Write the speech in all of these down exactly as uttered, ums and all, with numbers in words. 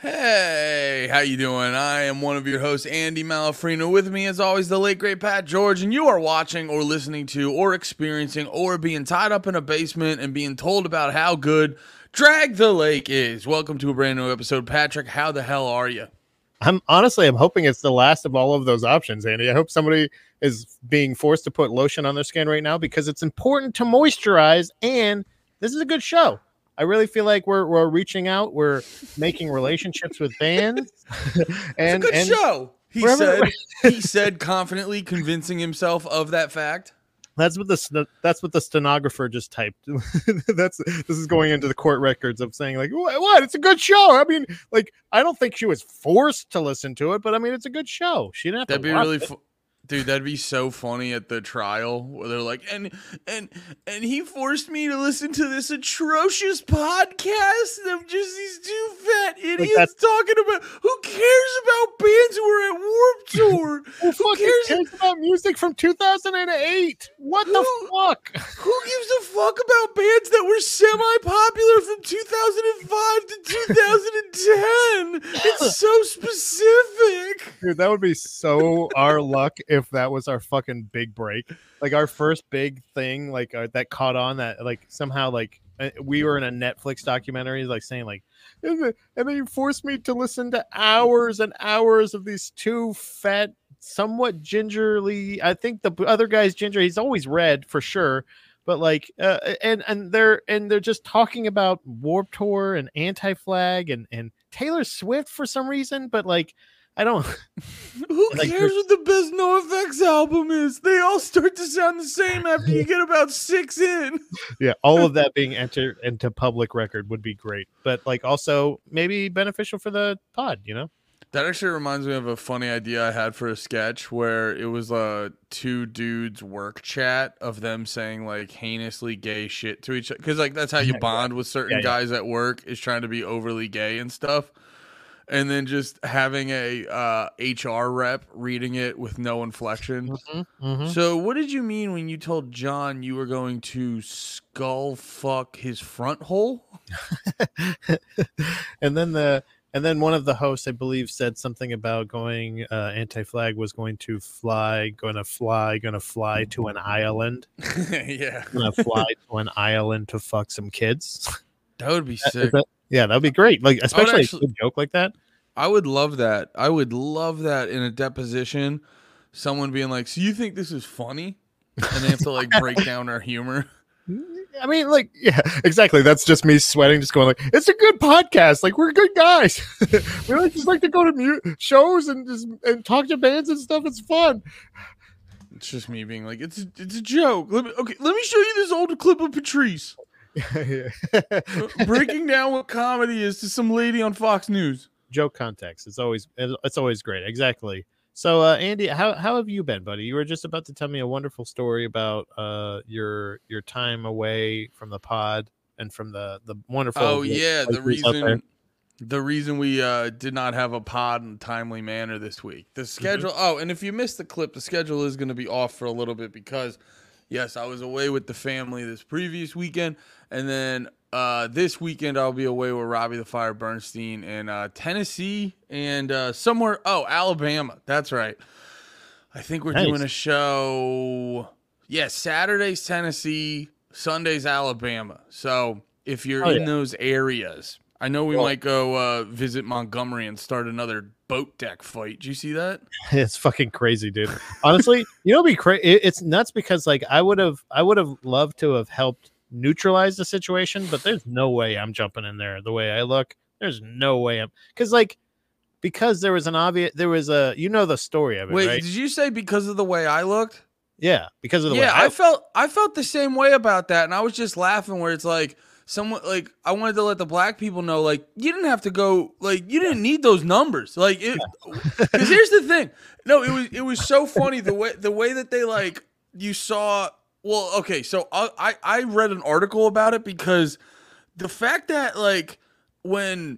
Hey, how you doing? I am one of your hosts, Andy Malafrino. With me, as always, the late great Pat George, and you are watching or listening to or experiencing or being tied up in a basement and being told about how good Drag the Lake is. Welcome to a brand new episode. Patrick, how the hell are you? I'm honestly, I'm hoping it's the last of all of those options, Andy. I hope somebody is being forced to put lotion on their skin right now because it's important to moisturize, and this is a good show. I really feel like we're we're reaching out, we're making relationships with fans, it's and a good and show. He wherever- said, he said, confidently convincing himself of that fact. That's what the that's what the stenographer just typed. That's this is going into the court records of saying like, what, what? It's a good show. I mean, like, I don't think she was forced to listen to it, but I mean, it's a good show. She didn't have That'd to be watch really it. fu- Dude, that'd be so funny at the trial where they're like, and and and he forced me to listen to this atrocious podcast of just these two fat idiots that's- talking about who cares about bands who are at Warped Tour? Who Who fucking cares? cares about music from two thousand eight? What the Who- fuck? Who gives a fuck about bands that were semi-popular from two thousand five to two thousand ten? It's so specific. Dude, that would be so our luck if that was our fucking big break. Like our first big thing, like uh, that caught on that like somehow like uh, we were in a Netflix documentary, like saying like, and then and then you forced me to listen to hours and hours of these two fat, somewhat gingerly. I think the other guy's ginger. He's always red for sure. But like, uh, and and they're and they're just talking about Warped Tour and Anti-Flag and and Taylor Swift for some reason. But like, I don't. Who Like, cares what the best NoFX album is? They all start to sound the same after you get about six in. Yeah, all of that being entered into public record would be great, but like also maybe beneficial for the pod. You know. That actually reminds me of a funny idea I had for a sketch where it was uh, two dudes work chat of them saying like heinously gay shit to each other. Because like that's how you bond with certain Yeah, yeah. guys at work, is trying to be overly gay and stuff. And then just having a uh, H R rep reading it with no inflection. Mm-hmm, mm-hmm. So what did you mean when you told John you were going to skull fuck his front hole? And then the and then one of the hosts, I believe, said something about going uh, Anti-Flag was going to fly, going to fly, going to fly to an island, Yeah. going to fly to an island to fuck some kids. That would be Is sick. that- yeah, that'd be great. Like especially actually- a good joke like that. I would love that. I would love that in a deposition. Someone being like, so you think this is funny? And they have to like break down our humor. I mean, like, yeah, exactly. That's just me sweating, just going like, it's a good podcast. Like, we're good guys. We like, just like to go to mu- shows and just and talk to bands and stuff. It's fun. It's just me being like, it's a, it's a joke. Let me, okay, let me show you this old clip of Patrice uh, breaking down what comedy is to some lady on Fox News. Joke context. It's always it's always great. Exactly. So, uh, Andy, how how have you been, buddy? You were just about to tell me a wonderful story about uh your your time away from the pod and from the the wonderful. Oh yeah, the places out there. reason the reason we uh, did not have a pod in a timely manner this week. The schedule. Oh, and if you missed the clip, the schedule is going to be off for a little bit because, yes, I was away with the family this previous weekend, and then uh, this weekend I'll be away with Robbie the Fire Bernstein in uh, Tennessee and uh, somewhere. Oh, Alabama. That's right. I think we're Nice. doing a show. Yeah, Saturday's Tennessee, Sunday's Alabama. So if you're Oh, in yeah. those areas, I know we Well- might go uh, visit Montgomery and start another boat deck fight. Did you see that? It's fucking crazy, dude. Honestly, you know, be crazy. It's nuts because like I would have, I would have loved to have helped neutralize the situation, but there's no way I'm jumping in there the way I look. There's no way I'm because like because there was an obvious, there was a, you know, the story of it, Wait, right? did you say because of the way I looked? Yeah, because of the Yeah, way I felt I felt the same way about that, and I was just laughing. Where it's like someone like I wanted to let the black people know, like you didn't have to go, like you didn't need those numbers, like it. Because here's the thing, no, it was it was so funny the way the way that they like you saw. Well, okay, so I I, I read an article about it because the fact that like when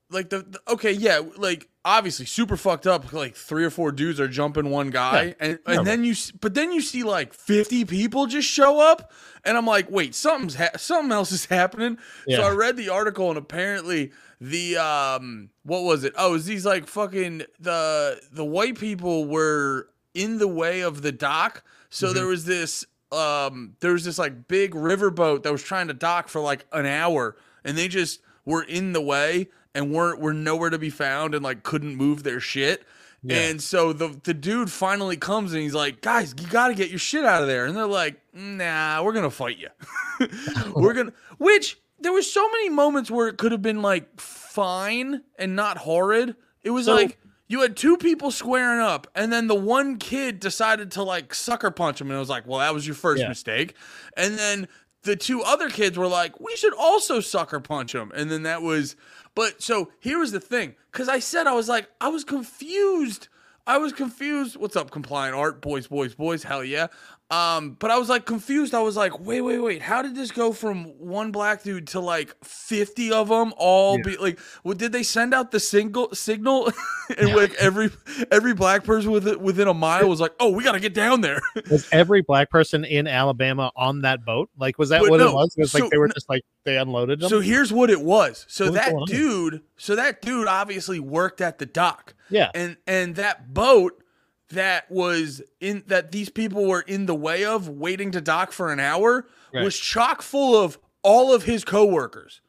like the, the okay, yeah, like obviously super fucked up. Like three or four dudes are jumping one guy, yeah, and and then you, but then you see like fifty people just show up, and I'm like, wait, something's ha- something else is happening. Yeah. So I read the article, and apparently the um, what was it? Oh, it was these like fucking the the white people were in the way of the dock, so mm-hmm. there was this um, there was this like big riverboat that was trying to dock for like an hour, and they just were in the way and weren't were nowhere to be found and like couldn't move their shit. Yeah. And so the the dude finally comes and he's like, guys, you got to get your shit out of there. And they're like, nah, we're going to fight you. We're going to, which there was so many moments where it could have been like fine and not horrid. It was so, like you had two people squaring up and then the one kid decided to like sucker punch him. And it was like, well, that was your first yeah. mistake. And then the two other kids were like, we should also sucker punch him. And then that was, but so here was the thing. Cause I said, I was like, I was confused. I was confused. What's up, Compliant Art? Boys, boys, boys. Hell yeah. Um, but I was like confused. I was like, wait, wait, wait. How did this go from one black dude to like fifty of them all yeah. be like, well, did they send out the single signal and yeah. like every, every black person within, within a mile was like, oh, we got to get down there. Was every black person in Alabama on that boat? Like, was that but what no, it was? It was so, like, they were just like, they unloaded them. So here's what it was. So what that was dude, so that dude obviously worked at the dock. Yeah. And, and that boat that was in that these people were in the way of waiting to dock for an hour right. was chock full of all of his coworkers.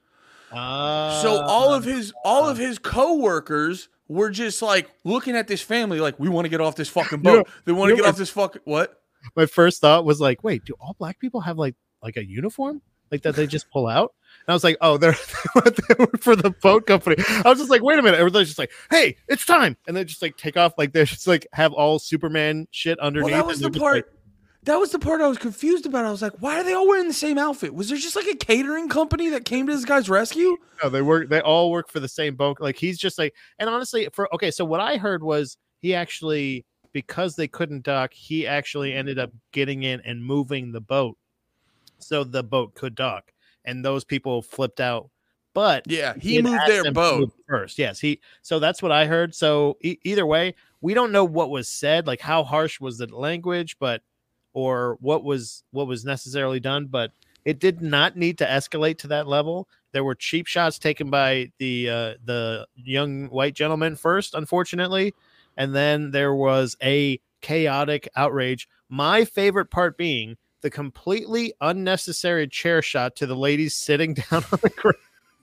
Uh, so all of his all of his coworkers were just like looking at this family like, we want to get off this fucking boat. You know, they want to get off this fucking what? My first thought was like, wait, do all black people have like like a uniform? Like that they just pull out? And I was like, oh, they're, they were for the boat company. I was just like, wait a minute. Everybody's just like, hey, it's time. And they just like take off. Like they just like have all Superman shit underneath. Well, that was the part. Like, that was the part I was confused about. I was like, why are they all wearing the same outfit? Was there just like a catering company that came to this guy's rescue? No, they work. They all work for the same boat. Like he's just like, and honestly, for okay. So what I heard was he actually, because they couldn't dock, he actually ended up getting in and moving the boat so the boat could dock. And those people flipped out, but yeah, he moved their boat first. Yes, he. So that's what I heard. So e- either way, we don't know what was said, like how harsh was the language, but or what was what was necessarily done. But it did not need to escalate to that level. There were cheap shots taken by the uh, the young white gentleman first, unfortunately, and then there was a chaotic outrage. My favorite part being the completely unnecessary chair shot to the ladies sitting down on the ground.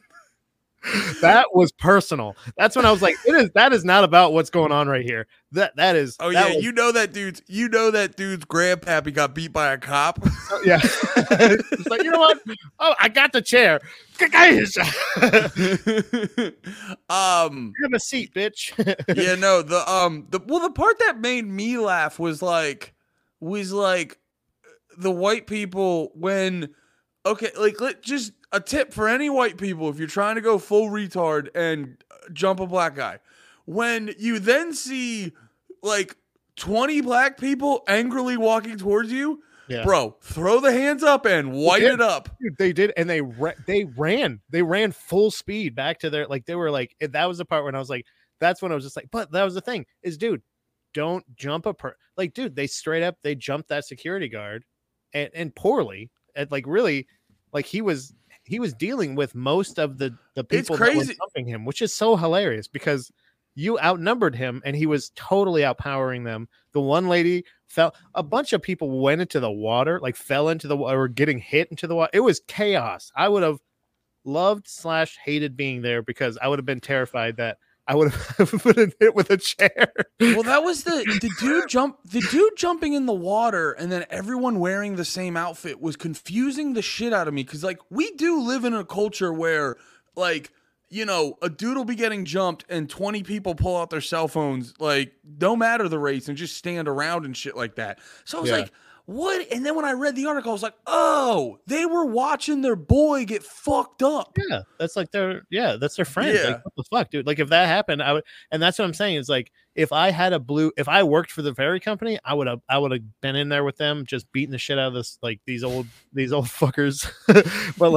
That was personal. That's when I was like, it is that is not about what's going on right here. That that is oh that yeah, was, you know that dude's you know that dude's grandpappy got beat by a cop. Uh, yeah. It's like, you know what? Oh, I got the chair. um have a seat, bitch. yeah, no, the um the well the part that made me laugh was like was like the white people when okay like let just a tip for any white people if you're trying to go full retard and jump a black guy, when you then see like twenty black people angrily walking towards you, yeah. bro, throw the hands up and white it up. Dude, they did, and they ra- they ran they ran full speed back to their like they were like that was the part when I was like that's when I was just like, but that was the thing is, dude, don't jump a per like dude they straight up they jumped that security guard. And, and poorly, and like really, like he was he was dealing with most of the the people that were jumping him, which is so hilarious because you outnumbered him and he was totally outpowering them. The one lady fell, a bunch of people went into the water, like fell into the water, or getting hit into the water. It was chaos. I would have loved slash hated being there because I would have been terrified that I would have been hit with a chair. Well, that was the the dude jump the dude jumping in the water and then everyone wearing the same outfit was confusing the shit out of me because like we do live in a culture where like you know a dude will be getting jumped and twenty people pull out their cell phones like no matter the race and just stand around and shit like that. So I was yeah. like, what? And then when I read the article, I was like, oh, they were watching their boy get fucked up. Yeah, that's like their, yeah, that's their friend. Yeah. Like, what the fuck, dude? Like, if that happened, I would, and that's what I'm saying is like, if I had a blue, if I worked for the ferry company, I would have, I would have been in there with them, just beating the shit out of this, like these old, these old fuckers. But like,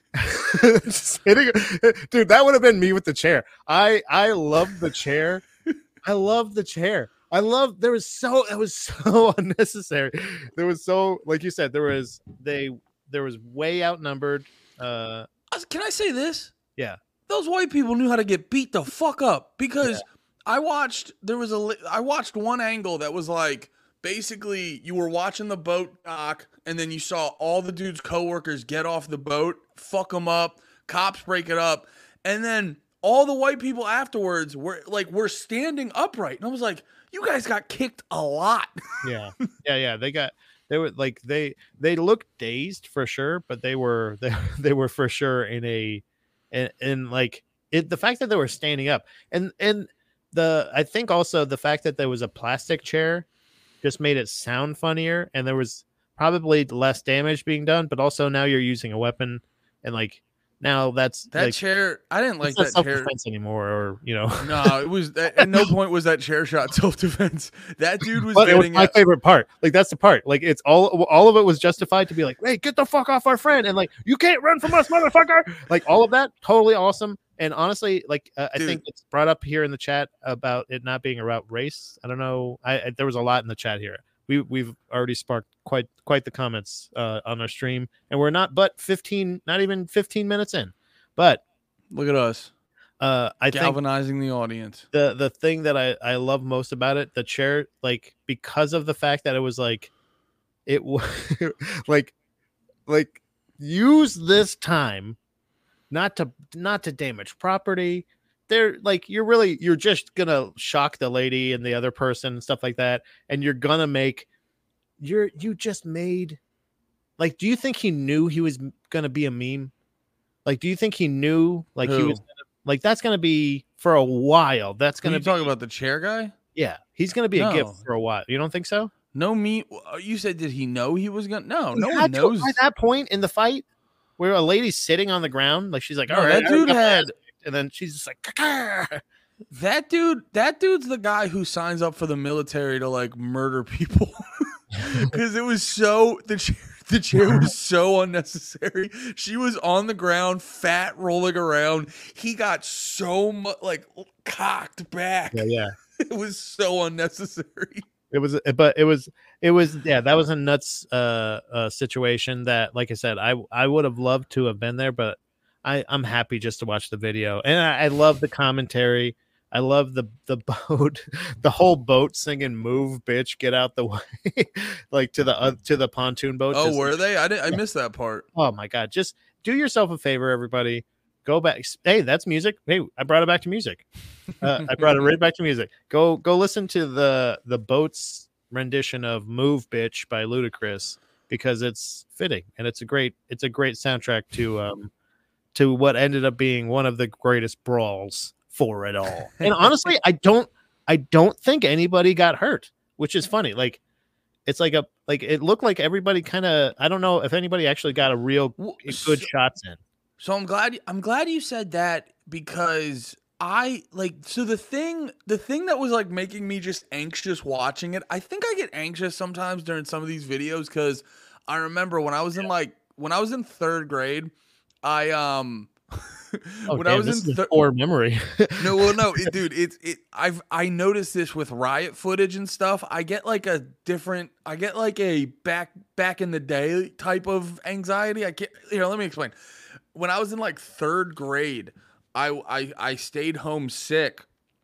Just hitting, dude, that would have been me with the chair. I I love the chair. I love the chair. I love there was so it was so unnecessary. There was so like you said, there was they there was way outnumbered. Uh Can I say this? Yeah. Those white people knew how to get beat the fuck up because yeah. I watched there was a I watched one angle that was like basically you were watching the boat dock and then you saw all the dude's coworkers get off the boat, fuck them up, cops break it up, and then all the white people afterwards were like were standing upright, and I was like, you guys got kicked a lot. yeah, yeah, yeah. They got they were like they they looked dazed for sure, but they were they they were for sure in a and and like it the fact that they were standing up and and the I think also the fact that there was a plastic chair just made it sound funnier, and there was probably less damage being done, but also now you're using a weapon, and like now that's that like, chair. I didn't like that chair anymore, or you know, no, it was at no point was that chair shot self defense. That dude was. But it was my at, favorite part. Like that's the part. Like it's all all of it was justified to be like, hey, get the fuck off our friend, and like you can't run from us, motherfucker. Like all of that, totally awesome. And honestly, like uh, I think it's brought up here in the chat about it not being about race. I don't know. I, I there was a lot in the chat here. We we've already sparked quite quite the comments uh, on our stream, and we're not but fifteen, not even fifteen minutes in. But look at us, uh, I galvanizing think the audience. The the thing that I I love most about it, the chair, like because of the fact that it was like it was like like use this time not to not to damage property. They're like you're really you're just gonna shock the lady and the other person and stuff like that, and you're gonna make you're you just made like do you think he knew he was gonna be a meme? Like do you think he knew like Who? he was gonna, like that's gonna be for a while? That's gonna you be talking about the chair guy? Yeah, he's gonna be no. a gift for a while. You don't think so? No, me. You said did he know he was gonna? No, he no one knows. At that point in the fight, where a lady's sitting on the ground, like she's like, no, "All right, that dude had," and then she's just like, Caca. "That dude, that dude's the guy who signs up for the military to like murder people." Because it was so the chair, the chair was so unnecessary. She was on the ground, fat, rolling around. He got so much like cocked back. Yeah, yeah. It was so unnecessary. It was, but it was, it was, yeah, that was a nuts uh, uh situation that, like I said, I I would have loved to have been there, but I I'm happy just to watch the video, and I, I love the commentary. I love the the boat, the whole boat singing "Move, bitch, get out the way," like to the uh, to the pontoon boat. Oh, just, were they? I didn't. I missed that part. Oh my god! Just do yourself a favor, everybody. Go back. Hey, that's music. Hey, I brought it back to music. Uh, I brought it right back to music. Go go listen to the the boat's rendition of "Move, Bitch" by Ludacris because it's fitting and it's a great it's a great soundtrack to um to what ended up being one of the greatest brawls for it all. And honestly, I don't I don't think anybody got hurt, which is funny. Like it's like a like it looked like everybody kind of I don't know if anybody actually got a real good so, shots in. So I'm glad I'm glad you said that because I like so the thing the thing that was like making me just anxious watching it. I think I get anxious sometimes during some of these videos because I remember when I was in like when I was in third grade, I um oh, when damn, I was this in is poor memory. no, well, no, it, dude, it's it. I've I noticed this with riot footage and stuff. I get like a different. I get like a back back in the day type of anxiety. I can't. Here, let me explain. When I was in like third grade, I I I stayed home sick,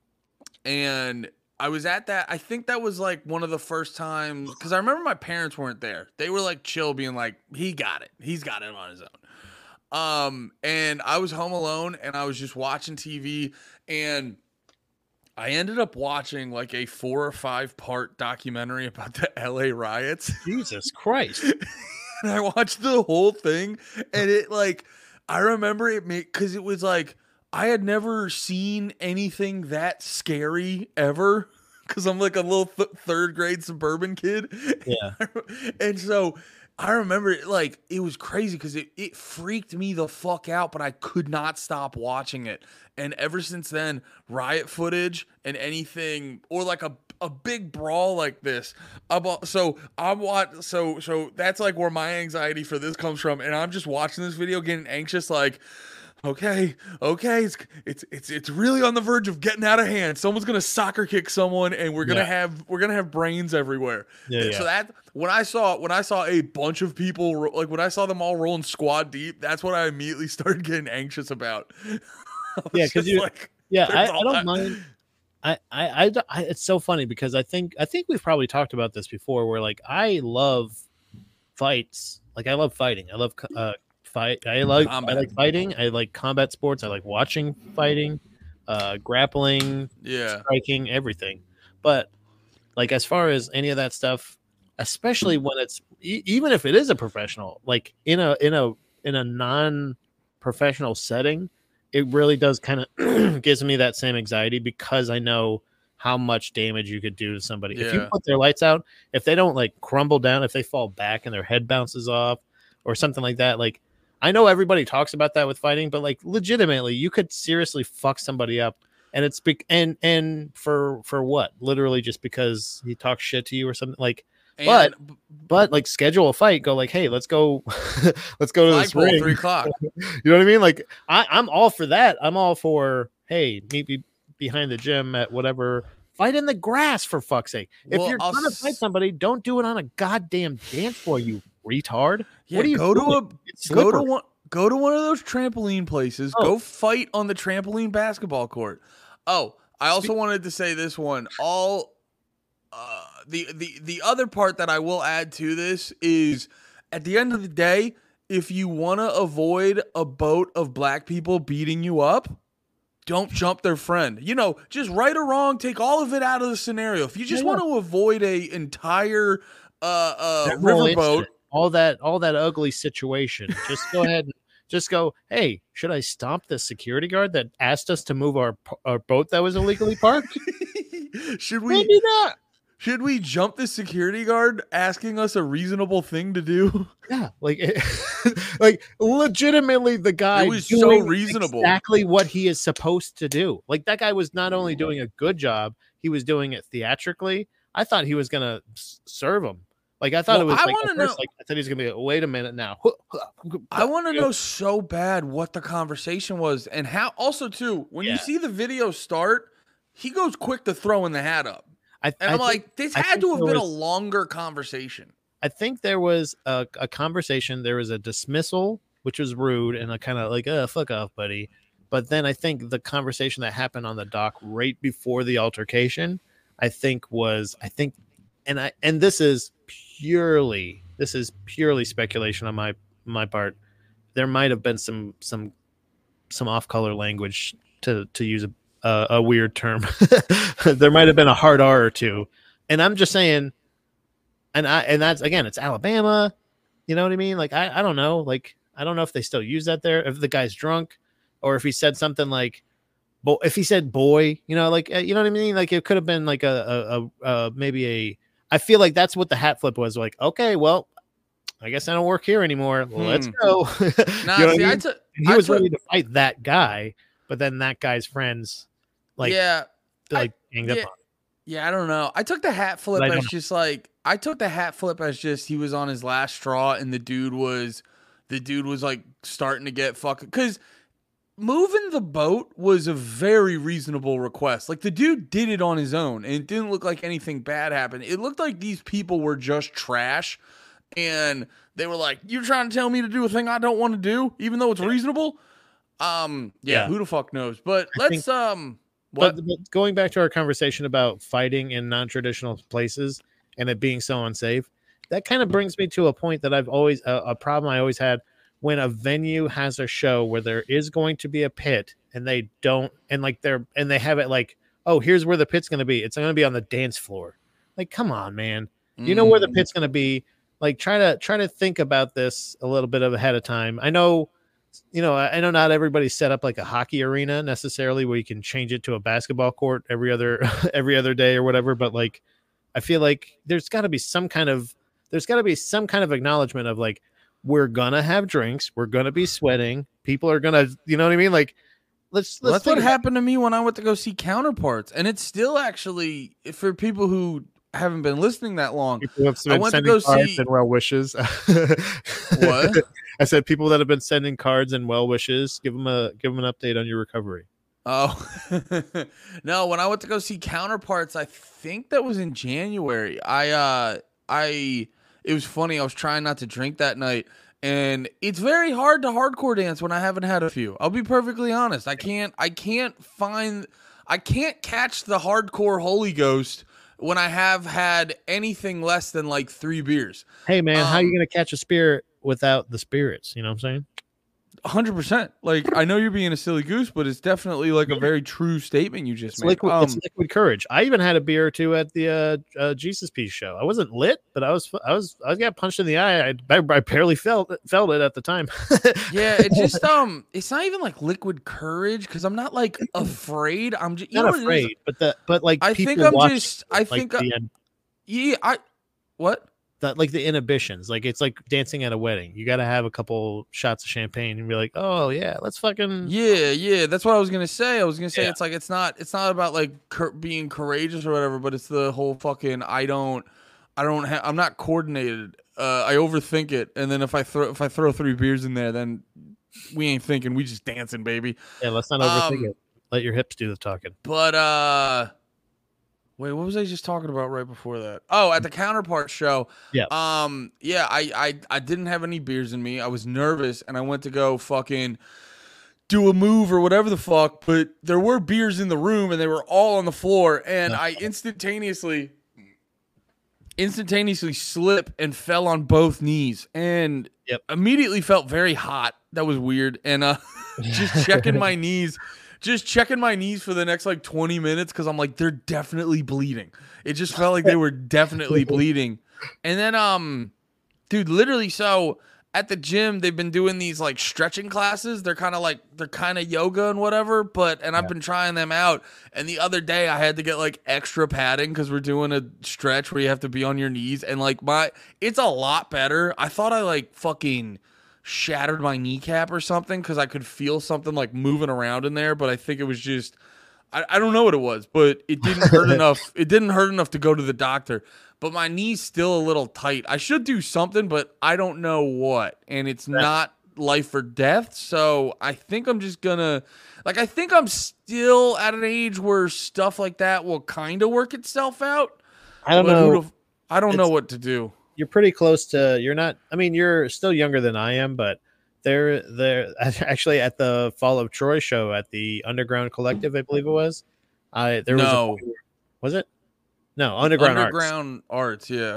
and I was at that. I think that was like one of the first times because I remember my parents weren't there. They were like chill, being like, "He got it. He's got it on his own." Um, and I was home alone and I was just watching T V and I ended up watching like a four or five part documentary about the L A riots. Jesus Christ. And I watched the whole thing and it like, I remember it made, cause it was like, I had never seen anything that scary ever. Cause I'm like a little th- third grade suburban kid. Yeah. And so I remember like it was crazy because it, it freaked me the fuck out, but I could not stop watching it. And ever since then, riot footage and anything or like a a big brawl like this. I'm, so I'm watch so so that's like where my anxiety for this comes from. And I'm just watching this video getting anxious, like, okay, okay, it's it's it's it's really on the verge of getting out of hand. Someone's gonna soccer kick someone, and we're gonna Yeah. have we're gonna have brains everywhere. Yeah, So yeah. that when I saw when I saw a bunch of people ro- like when I saw them all rolling squad deep, that's what I immediately started getting anxious about. I was Yeah, 'cause just you- like, Yeah, there's I, a I lot- don't mind. I, I, I, I, it's so funny because I think I think we've probably talked about this before. Where like I love fights, like I love fighting. I love uh, fight. I like I Combat. like fighting. I like combat sports. I like watching fighting, uh, grappling, Yeah, striking, everything. But like as far as any of that stuff, especially when it's e- even if it is a professional, like in a in a in a non-professional setting, it really does kind of gives me that same anxiety because I know how much damage you could do to somebody. If you Yeah. put their lights out, if they don't like crumble down, if they fall back and their head bounces off or something like that, like I know everybody talks about that with fighting, but like legitimately, you could seriously fuck somebody up. And it's big and and for for what? Literally just because he talks shit to you or something like and but- but like schedule a fight, go like, hey, let's go let's go to this flagpole ring. three o'clock. You know what I mean? Like I, I'm all for that. I'm all for hey, meet me behind the gym at whatever. Fight in the grass for fuck's sake. If Well, you're I'll gonna s- fight somebody, don't do it on a goddamn dance floor, you retard. Yeah, what are you go doing? to a It's go to slippery. one go to one of those trampoline places. Oh. Go fight on the trampoline basketball court. Oh, I also wanted to say this one. All uh, the the the other part that I will add to this is at the end of the day, if you want to avoid a boat of black people beating you up, don't jump their friend. You know, just right or wrong, take all of it out of the scenario. If you just Yeah, yeah. want to avoid a entire uh, uh, That whole riverboat. incident, all that all that ugly situation. Just go ahead and just go, hey, should I stomp the security guard that asked us to move our our boat that was illegally parked? Should we Maybe not. should we jump the security guard asking us a reasonable thing to do? Yeah, like it, like legitimately the guy It was so doing reasonable. exactly what he is supposed to do. Like that guy was not only doing a good job, he was doing it theatrically. I thought he was gonna s- serve him. Like I thought Well, it was I like, wanna at first, know- like I thought he was gonna be like, wait a minute now. I want to You know so bad what the conversation was and how also too, when Yeah. you see the video start, he goes quick to throwing the hat up. I, And I I'm think- like, this I had think to have there been a was- longer conversation. I think there was a, a conversation. There was a dismissal, which was rude and a kind of like, "Uh, fuck off, buddy." But then I think the conversation that happened on the dock right before the altercation, I think was, I think, and I and this is purely, this is purely speculation on my my part. There might have been some some some off color language to to use a a, a weird term. There might have been a hard R or two, and I'm just saying. And I and that's again, it's Alabama. You know what I mean? Like I, I don't know. Like I don't know if they still use that there. If the guy's drunk, or if he said something like, "Bo," if he said "boy," you know, like uh, you know what I mean? Like it could have been like a, a, a uh, maybe a. I feel like that's what the hat flip was. Like, okay, well, I guess I don't work here anymore. Well, let's Hmm. go. You Nah, know what I see, I mean? took And he I was took- ready to fight that guy, but then that guy's friends, like, yeah. like ganged up yeah. on him. Yeah, I don't know. I took the hat flip I don't as know. just like I took the hat flip as just he was on his last straw and the dude was the dude was like starting to get fucking cuz moving the boat was a very reasonable request. Like the dude did it on his own and it didn't look like anything bad happened. It looked like these people were just trash and they were like, "You're trying to tell me to do a thing I don't want to do even though it's reasonable?" Um, yeah, Yeah. who the fuck knows? But I let's um what But, but going back to our conversation about fighting in non-traditional places and it being so unsafe, that kind of brings me to a point that I've always a, a problem I always had when a venue has a show where there is going to be a pit and they don't and like they're and they have it like, oh, here's where the pit's going to be. It's going to be on the dance floor. Like, come on, man. You know where the Mm. pit's going to be. Like, try to try to think about this a little bit of ahead of time. I know. You know, I I know not everybody's set up like a hockey arena necessarily where you can change it to a basketball court every other every other day or whatever, but like I feel like there's got to be some kind of there's got to be some kind of acknowledgement of like, we're gonna have drinks, we're gonna be sweating, people are gonna, you know what I mean? Like, let's, let's well, that's what about- happened to me when I went to go see Counterparts, and it's still actually, for people who haven't been listening that long, I went to go see and well wishes. What? I said people that have been sending cards and well wishes, give them a give them an update on your recovery. Oh no, when I went to go see Counterparts, I think that was in January. I uh I it was funny, I was trying not to drink that night, and it's very hard to hardcore dance when I haven't had a few. I'll be perfectly honest. I can't I can't find I can't catch the hardcore Holy Ghost when I have had anything less than like three beers. Hey man, um, how are you gonna catch a spirit without the spirits? You know what I'm saying? one hundred percent. Like, I know you're being a silly goose, but it's definitely like a very true statement you just It's made. liquid, Um, it's liquid courage. I even had a beer or two at the uh, uh, Jesus Peace show. I wasn't lit, but I was I was I got punched in the eye. I, I, I barely felt it, felt it at the time. yeah, it just um, it's not even like liquid courage because I'm not like afraid. I'm just you not know what it is? afraid, but the but like I think people I'm watch, just. I like, think the, I, yeah. I what? That like the inhibitions, like it's like dancing at a wedding. You got to have a couple shots of champagne and be like, oh yeah, let's fucking Yeah, yeah. That's what I was gonna say. I was gonna say Yeah. it's like it's not it's not about like cur- being courageous or whatever, but it's the whole fucking I don't I don't have I'm not coordinated. Uh, I overthink it, and then if I throw if I throw three beers in there, then we ain't thinking. We just dancing, baby. yeah. Let's not overthink Um, it. Let your hips do the talking. But uh, wait, what was I just talking about right before that? Oh, at the Counterpart show. Yeah. Um. Yeah. I I I didn't have any beers in me. I was nervous, and I went to go fucking do a move or whatever the fuck. But there were beers in the room, and they were all on the floor, and I instantaneously. instantaneously slip and fell on both knees and Yep. immediately felt very hot. That was weird. And uh just checking my knees, just checking my knees for the next like twenty minutes because I'm like, they're definitely bleeding. It just felt like they were definitely bleeding. And then um dude, literally, so at the gym, they've been doing these like stretching classes. They're kind of like they're kind of yoga and whatever, but and I've Yeah. been trying them out. And the other day I had to get like extra padding because we're doing a stretch where you have to be on your knees. And like my it's a lot better. I thought I like fucking shattered my kneecap or something because I could feel something like moving around in there, but I think it was just I, I don't know what it was, but it didn't hurt enough. It didn't hurt enough to go to the doctor. But my knee's still a little tight. I should do something, but I don't know what. And it's not life or death. So I think I'm just gonna like I think I'm still at an age where stuff like that will kind of work itself out. I don't But know. who'd've- I don't know It's- what to do. You're pretty close to. You're not. I mean, you're still younger than I am, but they're they're actually at the Fall of Troy show at the Underground Collective, I believe it was. I there was No. a, was it? No, Underground, Arts. Underground arts, yeah.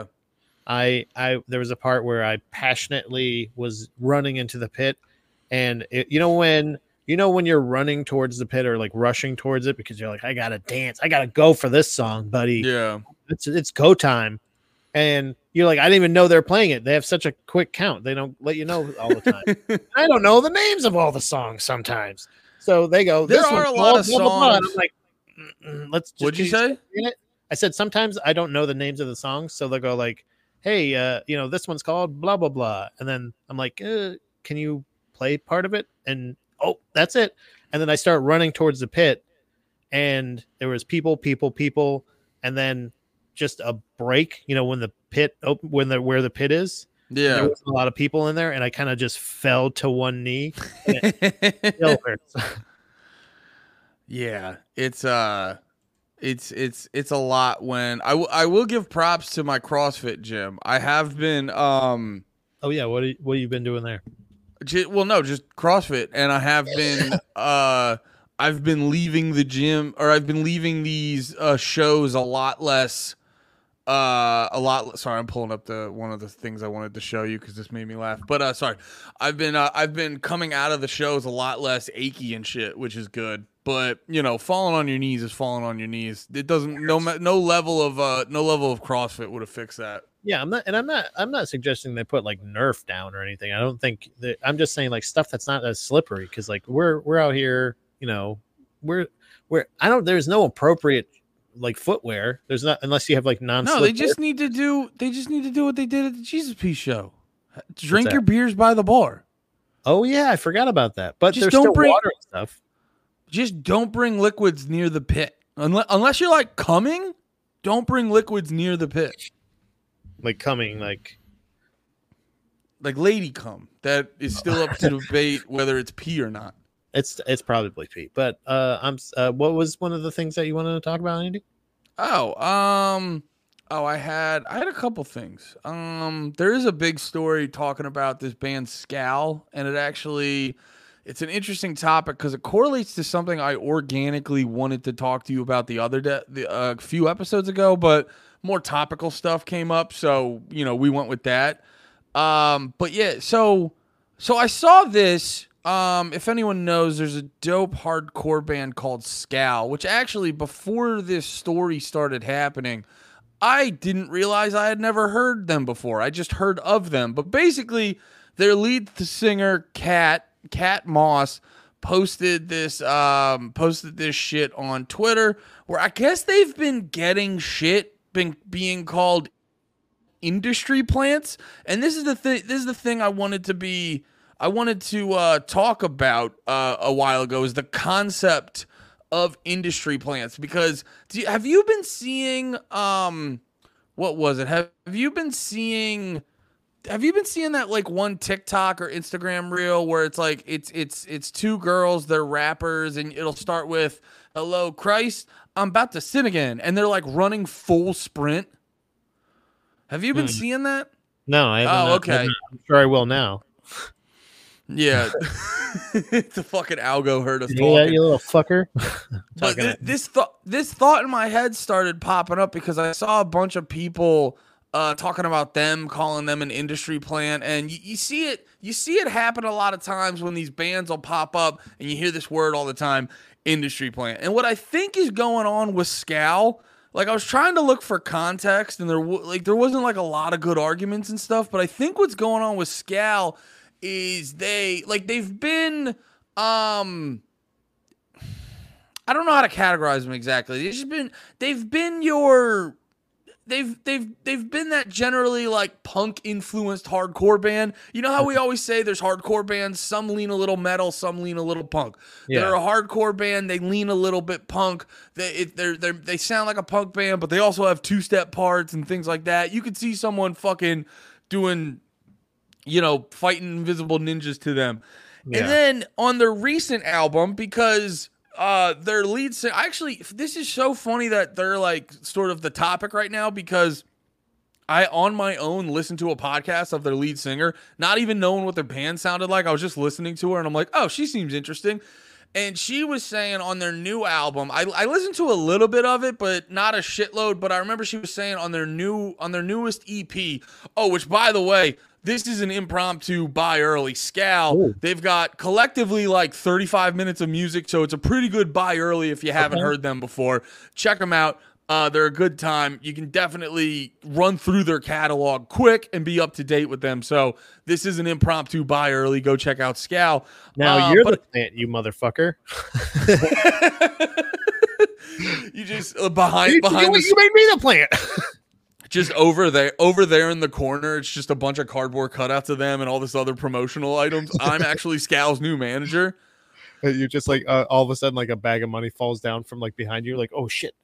I I there was a part where I passionately was running into the pit, and it, you know when you know when you're running towards the pit or like rushing towards it because you're like, I gotta dance, I gotta go for this song, buddy. Yeah. It's it's go time, and you're like, I didn't even know they're playing it. They have such a quick count. They don't let you know all the time. I don't know the names of all the songs sometimes. So they go. There This are one's a lot called of blah, blah, blah. And songs. I'm like, "Mm-mm, let's. Just What'd you keep say? saying it." I said sometimes I don't know the names of the songs, so they'll go like, "Hey, uh, you know, this one's called blah blah blah," and then I'm like, uh, "Can you play part of it?" And oh, that's it. And then I start running towards the pit, and there was people, people, people, and then just a break. You know, when the pit open, when the where the pit is, Yeah. there was a lot of people in there, and I kind of just fell to one knee. And it still hurts. Yeah, it's uh it's it's it's a lot when I, w- I will give props to my CrossFit gym. I have been um Oh yeah, what are you, what have you been doing there? j- well no, just CrossFit, and I have been uh I've been leaving the gym, or I've been leaving these uh shows a lot less uh a lot sorry, I'm pulling up the one of the things I wanted to show you because this made me laugh. But uh sorry. I've been uh, I've been coming out of the shows a lot less achy and shit, which is good. But, you know, falling on your knees is falling on your knees. It doesn't no ma- no level of uh no level of CrossFit would have fixed that. Yeah, I'm not, and I'm not, I'm not suggesting they put like Nerf down or anything. I don't think that. I'm just saying like stuff that's not as slippery because like we're we're out here, you know, we're we're I don't. There's no appropriate like footwear. There's not unless you have like non. No, they just need to do. They just need to do what they did at the Jesus Piece show. Drink your beers by the bar. Oh yeah, I forgot about that. But just there's don't still bring, water and stuff. Just don't bring liquids near the pit unless unless you're like coming. Don't bring liquids near the pit. Like coming, like like lady cum. That is still up to debate whether it's pee or not. It's it's probably pee. But uh, I'm. Uh, what was one of the things that you wanted to talk about, Andy? Oh, um, oh, I had I had a couple things. Um, there is a big story talking about this band Scal, and it actually it's an interesting topic because it correlates to something I organically wanted to talk to you about the other day, the uh, few episodes ago, but more topical stuff came up, so you know we went with that. Um, but yeah, so so I saw this. Um, if anyone knows, there's a dope hardcore band called Scal, which actually, before this story started happening, I didn't realize I had never heard them before. I just heard of them. But basically, their lead singer, Kat, Kat Moss, posted this um, posted this shit on Twitter, where I guess they've been getting shit, been being called industry plants. And this is the thing. This is the thing I wanted to be. I wanted to uh, talk about uh, a while ago is the concept of industry plants, because do you, have you been seeing um what was it have, have you been seeing have you been seeing that like one TikTok or Instagram reel where it's like it's it's it's two girls, they're rappers, and it'll start with hello Christ, I'm about to sin again, and they're like running full sprint? Have you been hmm. seeing that? No, I haven't. Oh, okay. I'm sure I will now. Yeah, the fucking algo heard us yeah, talking. You little fucker. But th- this thought, this thought in my head started popping up because I saw a bunch of people uh, talking about them, calling them an industry plant, and you, you see it, you see it happen a lot of times when these bands will pop up, and you hear this word all the time, industry plant. And what I think is going on with Scal, like I was trying to look for context, and there w- like there wasn't like a lot of good arguments and stuff, but I think what's going on with Scal is they like they've been um I don't know how to categorize them exactly. They've just been they've been your they've they've they've been that generally like punk influenced hardcore band. You know how we always say there's hardcore bands, some lean a little metal, some lean a little punk. Yeah. They're a hardcore band, they lean a little bit punk. They it, they're they they sound like a punk band, but they also have two-step parts and things like that. You could see someone fucking doing, you know, fighting invisible ninjas to them. Yeah. And then on their recent album, because uh, their lead singer, actually, this is so funny that they're like sort of the topic right now, because I, on my own, listened to a podcast of their lead singer, not even knowing what their band sounded like. I was just listening to her and I'm like, oh, she seems interesting. And she was saying on their new album, I, I listened to a little bit of it, but not a shitload. But I remember she was saying on their new on their newest E P, oh, which by the way, this is an impromptu buy early. Scal, Ooh. They've got collectively like thirty-five minutes of music, so it's a pretty good buy early if you haven't okay. heard them before. Check them out. Uh, they're a good time. You can definitely run through their catalog quick and be up to date with them. So this is an impromptu buy early. Go check out Scal. Now uh, you're but, the plant, you motherfucker. You just uh, behind you, behind. You, the, you made me the plant. Just over there, over there in the corner, it's just a bunch of cardboard cutouts of them and all this other promotional items. I'm actually Scal's new manager. You're just like uh, all of a sudden, like a bag of money falls down from like behind you. Like, oh shit!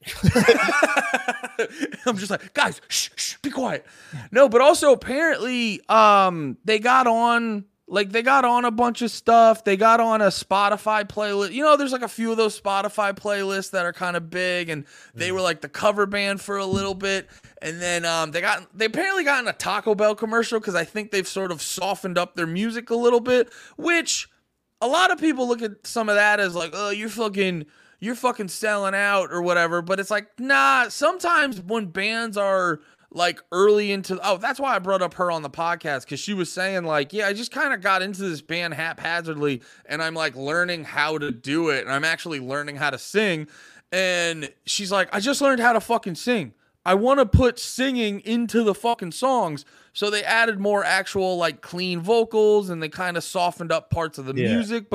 I'm just like, guys, shh, shh, be quiet. No, but also apparently, um, they got on like they got on a bunch of stuff. They got on a Spotify playlist. You know, there's like a few of those Spotify playlists that are kind of big, and they were like the cover band for a little bit. And then um, they got they apparently got in a Taco Bell commercial because I think they've sort of softened up their music a little bit, which. A lot of people look at some of that as like, oh, you're fucking, you're fucking selling out or whatever. But it's like, nah, sometimes when bands are like early into, oh, that's why I brought up her on the podcast. Because she was saying like, yeah, I just kind of got into this band haphazardly. And I'm like learning how to do it. And I'm actually learning how to sing. And she's like, I just learned how to fucking sing. I want to put singing into the fucking songs. So they added more actual like clean vocals and they kind of softened up parts of the yeah. music. But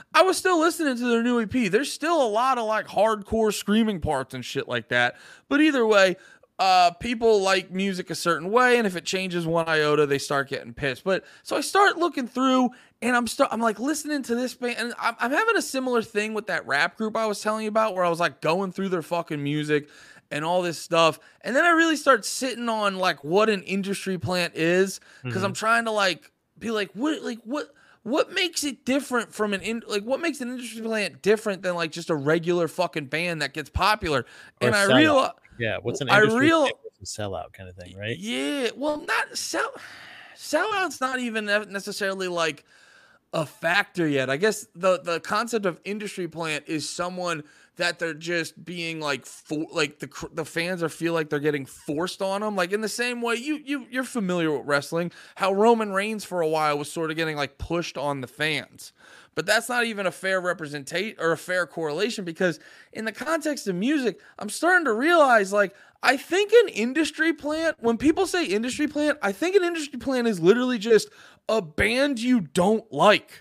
I was still listening to their new E P. There's still a lot of like hardcore screaming parts and shit like that. But either way, uh, people like music a certain way, and if it changes one iota, they start getting pissed. But so I start looking through, and I'm start, I'm like listening to this band, and I'm, I'm having a similar thing with that rap group I was telling you about, where I was like going through their fucking music and all this stuff, and then I really start sitting on like what an industry plant is, because mm-hmm. I'm trying to like be like what like what. What makes it different from an in, like what makes an industry plant different than like just a regular fucking band that gets popular? Or and I realize, yeah, what's an industry I real, plant versus sellout kind of thing, right? Yeah, well, not sell sellout's not even necessarily like a factor yet. I guess the the concept of industry plant is someone that they're just being like for like the the fans are feel like they're getting forced on them, like in the same way you you you're familiar with wrestling, how Roman Reigns for a while was sort of getting like pushed on the fans. But that's not even a fair representation or a fair correlation, because in the context of music, I'm starting to realize like I think an industry plant, when people say industry plant, I think an industry plant is literally just a band you don't like.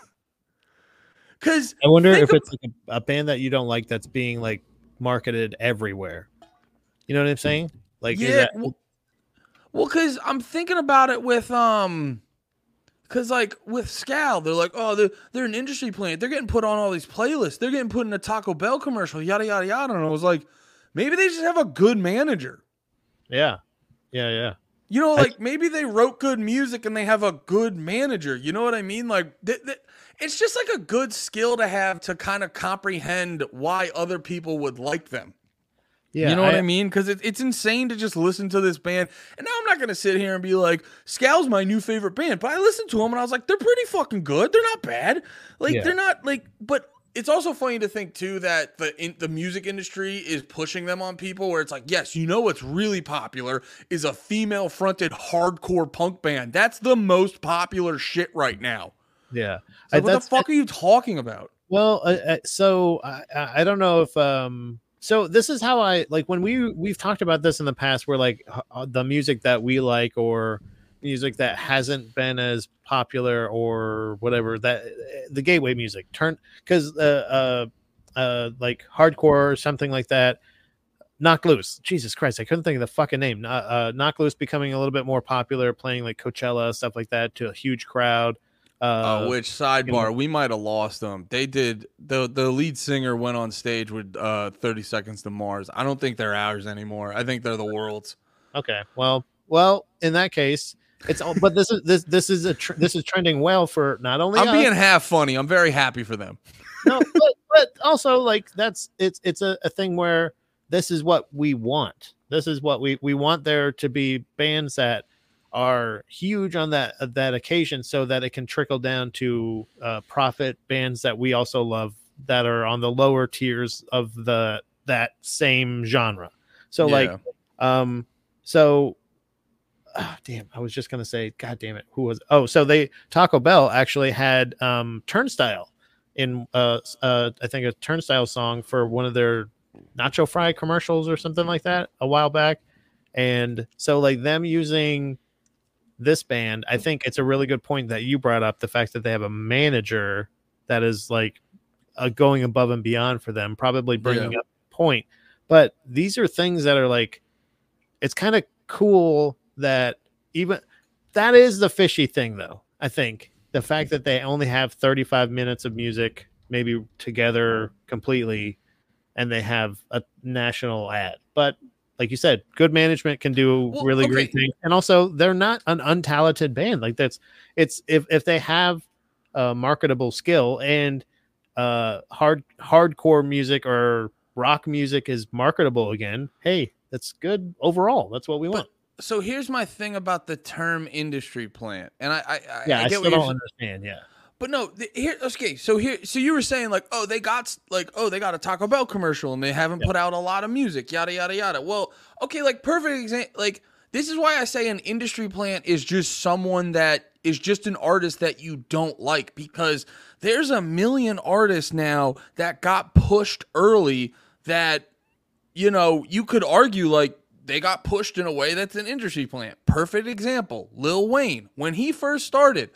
Because I wonder if of, it's like a, a band that you don't like that's being like marketed everywhere. You know what I'm saying? Like, yeah. Is that... Well, because I'm thinking about it with um, because like with Scal, they're like, oh, they're they're an industry plant. They're getting put on all these playlists. They're getting put in a Taco Bell commercial. Yada yada yada. And I was like, maybe they just have a good manager. Yeah, yeah, yeah. You know, like I, maybe they wrote good music and they have a good manager. You know what I mean? Like, th- th- it's just like a good skill to have to kind of comprehend why other people would like them. Yeah, you know what I, I mean? Because it, it's insane to just listen to this band. And now I'm not going to sit here and be like, Scal's my new favorite band. But I listened to them and I was like, they're pretty fucking good. They're not bad. Like, yeah. they're not like, but it's also funny to think too that the in, the music industry is pushing them on people, where it's like, yes, you know what's really popular is a female fronted hardcore punk band. That's the most popular shit right now. Yeah. So I, what the fuck are you talking about? Well, uh, uh, so I, I don't know if, um, so this is how I like when we we've talked about this in the past, where like uh, the music that we like or music that hasn't been as popular or whatever, that the gateway music turn because uh, uh uh like hardcore or something like that. Knock Loose, Jesus Christ, I couldn't think of the fucking name. Uh, uh Knock Loose becoming a little bit more popular, playing like Coachella, stuff like that, to a huge crowd. Uh, uh which sidebar, you know, we might have lost them. They did the the lead singer went on stage with uh thirty Seconds to Mars. I don't think they're ours anymore. I think they're the world's. Okay, well, well, in that case, it's all. But this is this this is a tr- this is trending well for not only. I'm us, being half funny. I'm very happy for them. No, but, but also like that's it's it's a, a thing where this is what we want. This is what we we want there to be bands that are huge on that uh, that occasion, so that it can trickle down to uh, profit bands that we also love that are on the lower tiers of the that same genre. So yeah. like, um, so oh, damn, I was just gonna say, God damn it, who was? Oh, so they Taco Bell actually had um, Turnstile in uh, uh, I think a Turnstile song for one of their nacho fry commercials or something like that a while back, and so like them using this band, I think it's a really good point that you brought up, the fact that they have a manager that is like uh, going above and beyond for them, probably bringing yeah. up a point. But these are things that are like, it's kind of cool that even that is the fishy thing, though. I think the fact that they only have thirty-five minutes of music, maybe together completely, and they have a national ad, but like you said, good management can do well, really okay. great things. And also they're not an untalented band. Like that's it's if, if they have a marketable skill and uh hard hardcore music or rock music is marketable again, hey, that's good overall. That's what we want. But, so here's my thing about the term industry plant. And I I, yeah, I, I get still what don't understand. Yeah. But no, the, here, okay, so here, so you were saying like, oh, they got like, oh, they got a Taco Bell commercial and they haven't yeah. put out a lot of music, yada yada yada. Well, okay, like perfect example, like this is why I say an industry plant is just someone that is just an artist that you don't like, because there's a million artists now that got pushed early that, you know, you could argue like they got pushed in a way that's an industry plant. Perfect example, Lil Wayne, when he first started.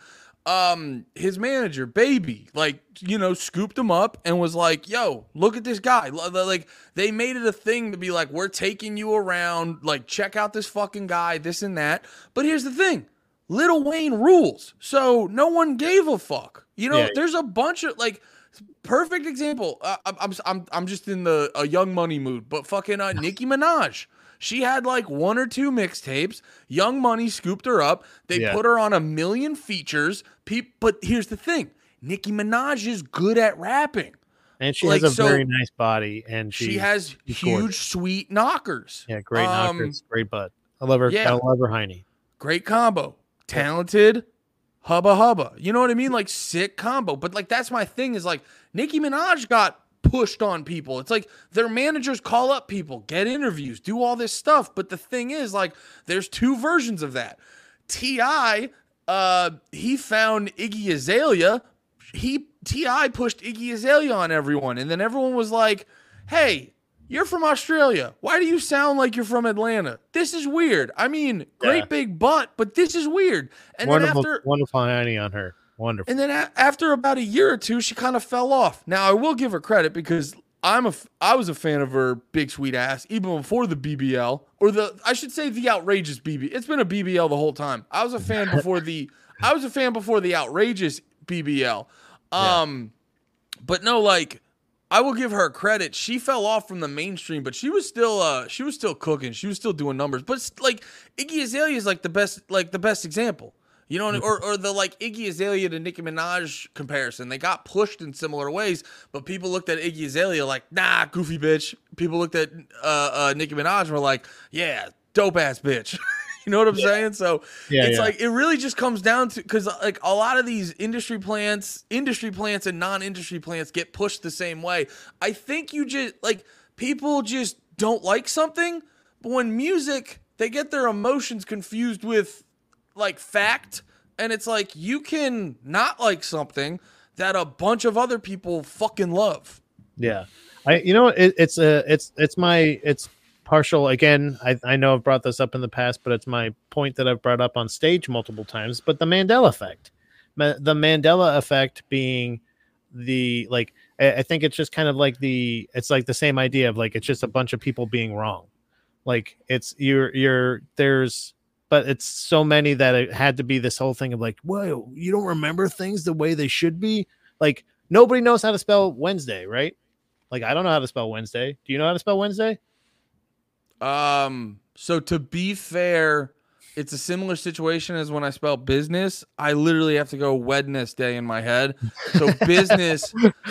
um his manager Baby, like, you know, scooped him up and was like, yo, look at this guy. Like, they made it a thing to be like, we're taking you around, like, check out this fucking guy, this and that. But here's the thing, Lil Wayne rules, so no one gave a fuck. You know, yeah. There's a bunch of, like, perfect example, uh, I'm, I'm I'm just in the a Young Money mood, but fucking uh, Nicki Minaj, she had like one or two mixtapes. Young Money scooped her up. They yeah. put her on a million features. Pe- but here's the thing. Nicki Minaj is good at rapping. And she like, has a so very nice body. And she has huge, gorgeous. sweet knockers. Yeah, great um, knockers. Great butt. I love her. Yeah. I love her hiney. Great combo. Talented. Hubba hubba. You know what I mean? Like, sick combo. But, like, that's my thing is, like, Nicki Minaj got pushed on people. It's like their managers call up people, get interviews, do all this stuff. But the thing is, like, there's two versions of that. T I, uh, he found Iggy Azalea. He T I pushed Iggy Azalea on everyone. And then everyone was like, hey, you're from Australia. Why do you sound like you're from Atlanta? This is weird. I mean, great yeah. big butt, but this is weird. And wonderful, then after wonderful honey on her. Wonderful. And then a- after about a year or two, she kind of fell off. Now, I will give her credit because I'm a f- I was a fan of her big sweet ass even before the B B L, or the I should say the outrageous B B L. It's been a B B L the whole time. I was a fan before the I was a fan before the outrageous B B L. Um, yeah. But no, like, I will give her credit. She fell off from the mainstream, but she was still uh she was still cooking. She was still doing numbers. But like Iggy Azalea is like the best like the best example. You know, or or the like Iggy Azalea to Nicki Minaj comparison. They got pushed in similar ways, but people looked at Iggy Azalea like, nah, goofy bitch. People looked at uh, uh, Nicki Minaj and were like, yeah, dope ass bitch. You know what I'm yeah. saying? So yeah, it's yeah. like it really just comes down to because like a lot of these industry plants, industry plants and non-industry plants get pushed the same way. I think you just like people just don't like something, but when music, they get their emotions confused with like fact, and it's like you can not like something that a bunch of other people fucking love. Yeah, I you know it, it's a it's it's my it's partial again. I I know I've brought this up in the past, but it's my point that I've brought up on stage multiple times. But the Mandela effect, Ma- the Mandela effect being the like I, I think it's just kind of like the it's like the same idea of like it's just a bunch of people being wrong. Like it's you're you're there's. But it's so many that it had to be this whole thing of like, whoa, you don't remember things the way they should be? Like, nobody knows how to spell Wednesday, right? Like, I don't know how to spell Wednesday. Do you know how to spell Wednesday? Um, so to be fair, it's a similar situation as when I spell business. I literally have to go Wednesday in my head. So business,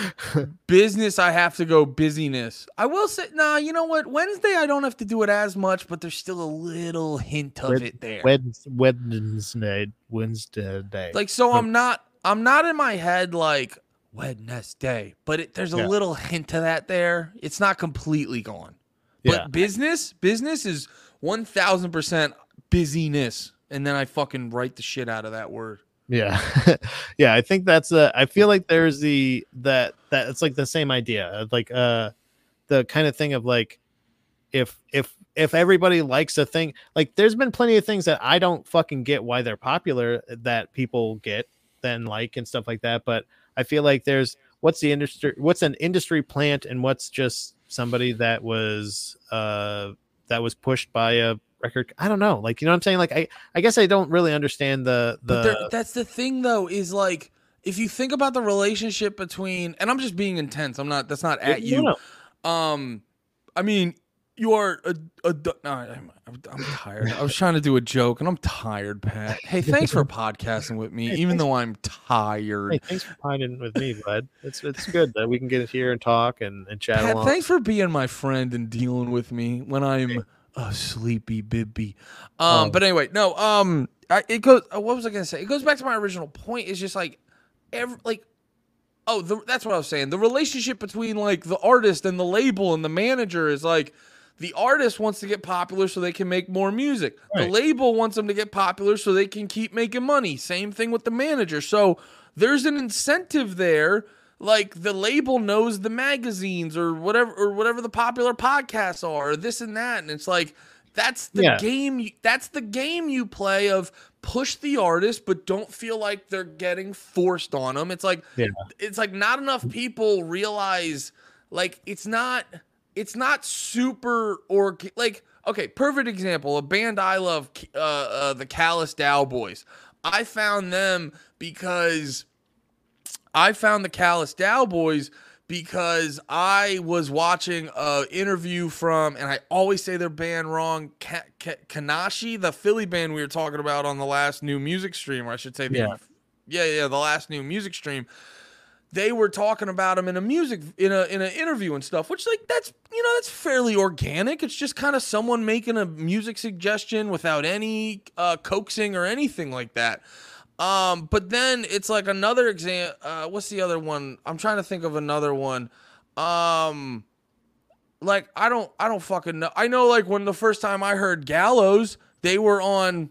business, I have to go busyness. I will say, nah, you know what? Wednesday, I don't have to do it as much, but there's still a little hint of Wed- it there. Wednesday, Wednesday, Wednesday. Like, so I'm not, I'm not in my head like Wednesday, but it, there's a yeah. little hint of that there. It's not completely gone. But yeah. business, business is one thousand percent busyness, and then I fucking write the shit out of that word. Yeah. Yeah, I think that's uh I feel like there's the that that it's like the same idea of like uh the kind of thing of like if if if everybody likes a thing, like there's been plenty of things that I don't fucking get why they're popular that people get then like and stuff like that, but I feel like there's what's the industry what's an industry plant and what's just somebody that was uh that was pushed by a record. I don't know. Like, you know what I'm saying? Like, I, I guess I don't really understand the, the, but there, that's the thing though, is like, if you think about the relationship between, and I'm just being intense. I'm not, that's not at you. No, no. Um, I mean, you are a, a no, I'm, I'm tired. I was trying to do a joke and I'm tired, Pat. Hey, thanks for podcasting with me, hey, even though I'm tired. Hey, thanks for podcasting with me, bud. It's, it's good that we can get here and talk and, and chat Pat, along. Thanks for being my friend and dealing with me when I'm, hey. A sleepy bibby. Um, oh. But anyway, no, um, I, it goes, uh, what was I going to say? It goes back to my original point. It's just like, every, like, oh, the, that's what I was saying. The relationship between like the artist and the label and the manager is like, the artist wants to get popular so they can make more music. Right. The label wants them to get popular so they can keep making money. Same thing with the manager. So there's an incentive there. Like the label knows the magazines or whatever or whatever the popular podcasts are, or this and that, and it's like that's the yeah. game. You, that's the game you play of push the artist, but don't feel like they're getting forced on them. It's like, Yeah. it's like not enough people realize, like, it's not, it's not super or like, okay, perfect example, a band I love, uh, uh, the Callous Dow Boys. I found them because I found the Callous Dow Boys because I was watching an interview from, and I always say their band wrong, Ka- Ka- Kanashi, the Philly band we were talking about on the last new music stream, or I should say, the, Yeah. yeah, yeah, the last new music stream. They were talking about him in a music in a in an interview and stuff, which like that's you know that's fairly organic. It's just kind of someone making a music suggestion without any uh, coaxing or anything like that. Um, but then it's like another example. Uh, what's the other one? I'm trying to think of another one. Um, like I don't I don't fucking know. I know like when the first time I heard Gallows, they were on.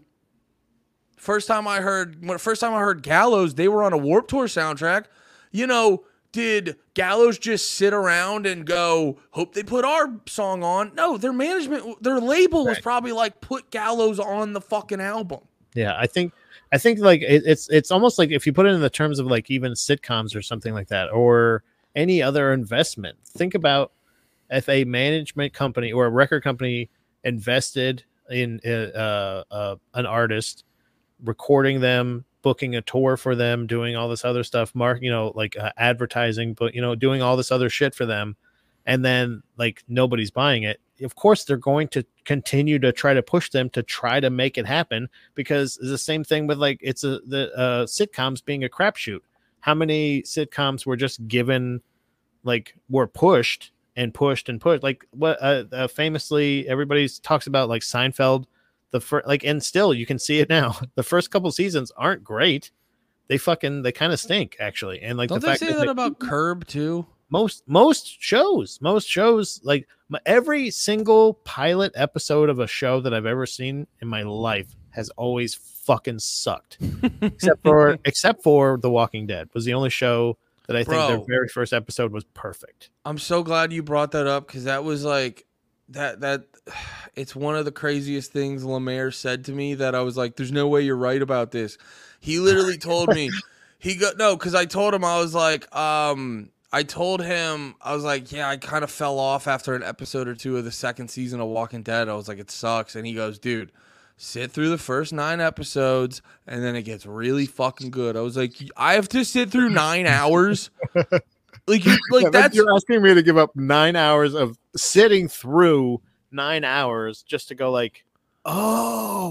First time I heard when first time I heard Gallows, they were on a Warped Tour soundtrack. You know, did Gallows just sit around and go, hope they put our song on? No, their management, their label was Right. probably like, put Gallows on the fucking album. Yeah, I think I think like it, it's it's almost like if you put it in the terms of like even sitcoms or something like that, or any other investment. Think about if a management company or a record company invested in uh, uh, an artist, recording them, booking a tour for them, doing all this other stuff, mark, you know, like uh, advertising, but you know, doing all this other shit for them, and then like nobody's buying it. Of course, they're going to continue to try to push them to try to make it happen, because it's the same thing with like it's a the uh, sitcoms being a crapshoot. How many sitcoms were just given, like, were pushed and pushed and pushed? Like what uh, uh, famously everybody talks about, like Seinfeld. The first, like, and still you can see it now. The first couple seasons aren't great. They fucking they kind of stink actually. And like Don't the they fact say that that they- about Curb too? most most shows, most shows, like my, every single pilot episode of a show that I've ever seen in my life has always fucking sucked, except for except for The Walking Dead was the only show that I think Bro. their very first episode was perfect. I'm so glad you brought that up, because that was like that that it's one of the craziest things Lemaire said to me, that I was like, there's no way you're right about this. He literally told me he got no, because I told him I was like, um I told him I was like, yeah, I kind of fell off after an episode or two of the second season of Walking Dead. I was like, it sucks. And he goes, dude, sit through the first nine episodes and then it gets really fucking good. I was like, I have to sit through nine hours. Like, you, like Yeah, that's you're asking me to give up nine hours of sitting through nine hours just to go like, oh,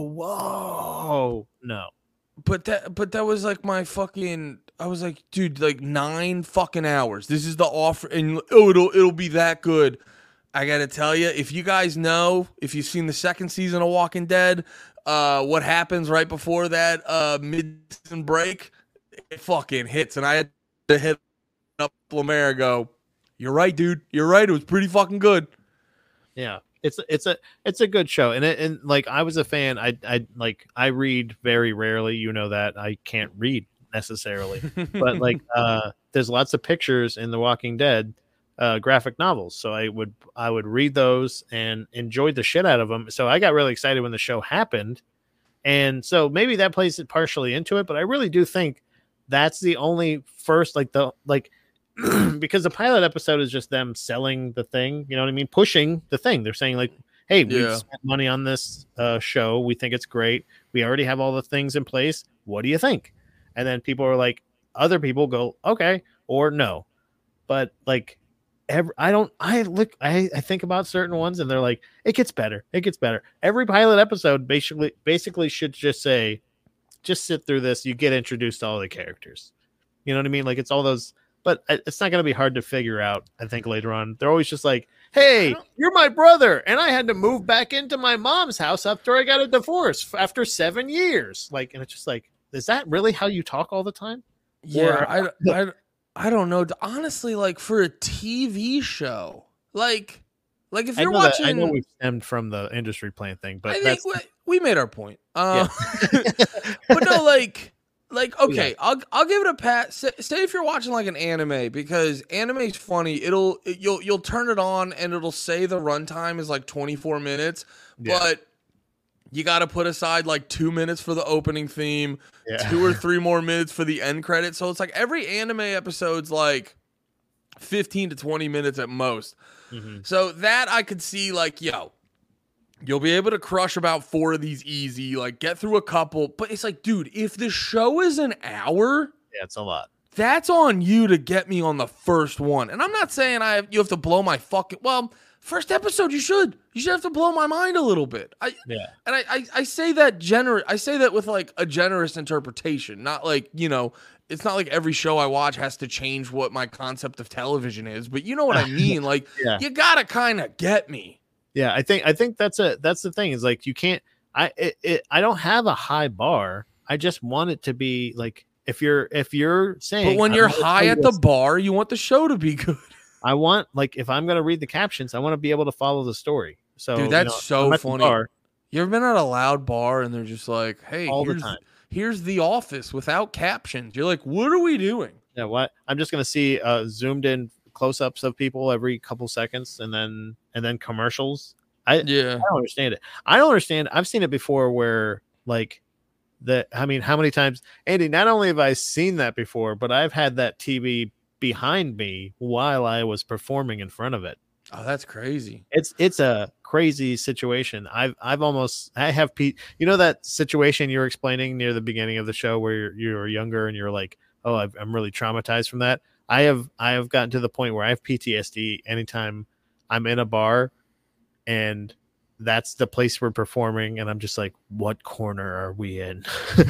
whoa, no. But that, but that was like my fucking. I was like, dude, like nine fucking hours. This is the offer, and oh, it'll it'll be that good. I gotta tell you, if you guys know, if you've seen the second season of Walking Dead, uh, what happens right before that uh mid-season break, it fucking hits, and I had to hit up Lemaire and go, you're right, dude. You're right. It was pretty fucking good. Yeah, it's it's a it's a good show, and it, and like I was a fan. I I like I read very rarely. You know that I can't read necessarily, but like uh, there's lots of pictures in The Walking Dead uh, graphic novels, so I would I would read those and enjoyed the shit out of them. So I got really excited when the show happened, and so maybe that plays it partially into it. But I really do think that's the only first like the like. Because the pilot episode is just them selling the thing, you know what I mean? Pushing the thing. They're saying like, hey, we've Yeah. spent money on this uh, show. We think it's great. We already have all the things in place. What do you think? And then people are like, other people go, okay, or no. But like, every, I don't, I look, I, I think about certain ones and they're like, it gets better. It gets better. Every pilot episode basically, basically should just say, just sit through this. You get introduced to all the characters. You know what I mean? Like it's all those. But it's not going to be hard to figure out, I think, later on. They're always just like, hey, you're my brother. And I had to move back into my mom's house after I got a divorce after seven years. Like, and it's just like, is that really how you talk all the time? Yeah, Or- I, I, I don't know. Honestly, like for a T V show, like, like if I you're know, that, watching, I know we stemmed from the industry plan thing, but I think that's we, we made our point. Uh, but no, like, like okay, Yeah. I'll I'll give it a pat. Say, say if you're watching like an anime, because anime's funny. It'll it, you'll you'll turn it on and it'll say the runtime is like twenty-four minutes, Yeah. but you got to put aside like two minutes for the opening theme, Yeah. two or three more minutes for the end credits. So it's like every anime episode's like fifteen to twenty minutes at most. Mm-hmm. So that I could see like, yo, you'll be able to crush about four of these easy, like get through a couple. But it's like, dude, if the show is an hour, Yeah, it's a lot. that's on you to get me on the first one. And I'm not saying I have, you have to blow my fucking, well, first episode you should. You should have to blow my mind a little bit. I Yeah. And I, I, I say that generous, I say that with like a generous interpretation, not like, you know, it's not like every show I watch has to change what my concept of television is, but you know what I mean? Like, Yeah. you gotta kind of get me. Yeah, I think I think that's a that's the thing is like you can't I it, it I don't have a high bar. I just want it to be like if you're if you're saying But when I you're want to high play at the this- bar, you want the show to be good. I want like if I'm gonna read the captions, I want to be able to follow the story. So Dude, you that's know, so I'm at the funny. bar You ever been at a loud bar and they're just like, hey, all the here's, time. here's The Office without captions. You're like, what are we doing? Yeah, what I'm just gonna see uh zoomed in close-ups of people every couple seconds and then and then commercials. I Yeah. I don't understand it. I don't understand. I've seen it before where like the I mean, how many times, Andy, not only have I seen that before, but I've had that T V behind me while I was performing in front of it. Oh, that's crazy. It's it's a crazy situation. I've I've almost I have Pete. You know that situation you were explaining near the beginning of the show where you're, you're younger and you're like, oh, I've, I'm really traumatized from that. I have I have gotten to the point where I have P T S D anytime I'm in a bar and that's the place we're performing and I'm just like, what corner are we in?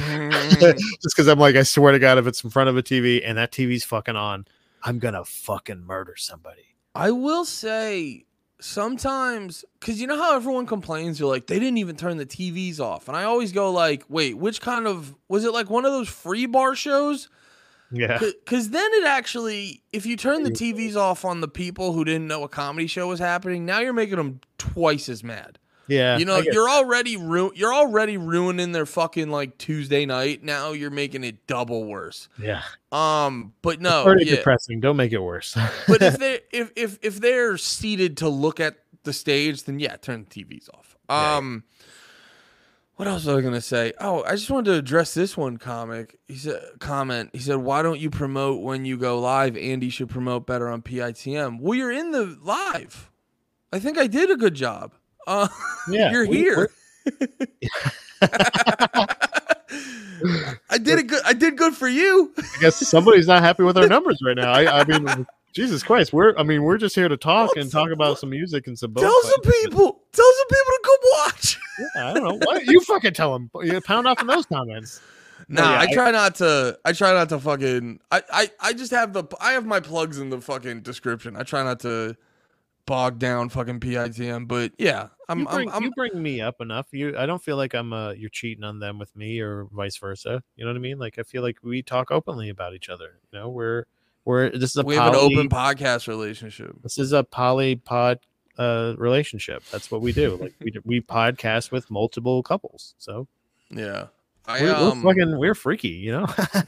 Just because I'm like, I swear to God, if it's in front of a T V and that T V's fucking on, I'm gonna fucking murder somebody. I will say sometimes, because you know how everyone complains, you're like, they didn't even turn the T Vs off. And I always go like, wait, which kind of, was it like one of those free bar shows? Yeah. Because then it actually, if you turn the T Vs off on the people who didn't know a comedy show was happening, now you're making them twice as mad. Yeah. You know, I guess- you're already ru- you're already ruining their fucking like Tuesday night. Now you're making it double worse. yeah. Um, but no, It's already yeah. depressing. Don't make it worse. But if they if if if they're seated to look at the stage, then yeah, turn the T Vs off. Yeah. Um, what else was I gonna say? Oh, I just wanted to address this one comic. He said comment. He said, "Why don't you promote when you go live? Andy should promote better on P I T M." Well, you're in the live. I think I did a good job. Uh, Yeah, you're we- here. I did it good. I did good for you. I guess somebody's not happy with our numbers right now. I, I mean, Jesus Christ, we're I mean, we're just here to talk and talk about some music and some. Tell some people. Tell some people to come watch. Yeah, I don't know. What you fucking tell them? You pound off in those comments. Nah, Oh, yeah, I I- try not to. I try not to fucking. I, I, I just have the. I have my plugs in the fucking description. I try not to bog down fucking P I T M. But yeah, I'm. You bring, I'm, I'm you bring me up enough. You, I don't feel like I'm. Uh, you're cheating on them with me or vice versa. You know what I mean? Like I feel like we talk openly about each other. You know, we're we're this is a we have an poly- open podcast relationship. This is a poly pod uh relationship. That's what we do. Like we we podcast with multiple couples. So Yeah, I we're, um. we're fucking we're freaky, you know.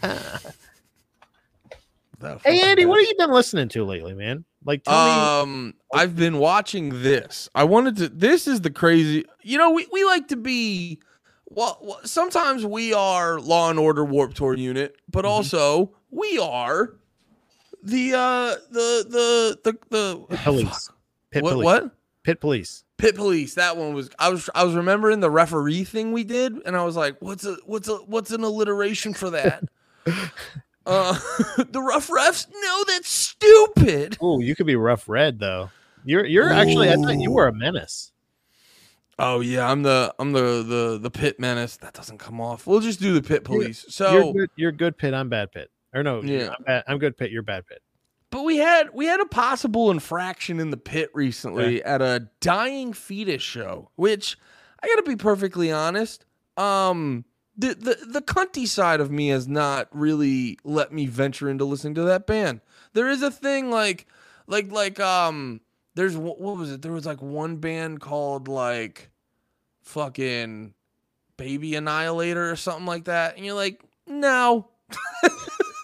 that Hey fucking Andy, bad. what have you been listening to lately, man? Like tell me. Um, I've been watching this. I wanted to. This is the crazy. You know, we, we like to be. Well, well, sometimes we are Law and Order Warped Tour unit, but Mhm. also we are the uh the the the the Pit police. Pit What police. what? Pit police. Pit Police. That one was. I was. I was remembering the referee thing we did, and I was like, "What's a what's a what's an alliteration for that?" uh, the rough refs. No, that's stupid. Oh, you could be rough red though. You're you're actually I thought you Ooh. were a menace. Oh yeah, I'm the I'm the the the Pit Menace. That doesn't come off. We'll just do the Pit Police. You're So, good, you're good pit, I'm bad pit. Or no, Yeah. I'm, bad, I'm good pit, you're bad pit. but we had we had a possible infraction in the pit recently at a dying fetus show, which I got to be perfectly honest. Um, the the the cunty side of me has not really let me venture into listening to that band. There is a thing like like like um. There's what was it? There was like one band called like fucking Baby Annihilator or something like that. And you're like, no.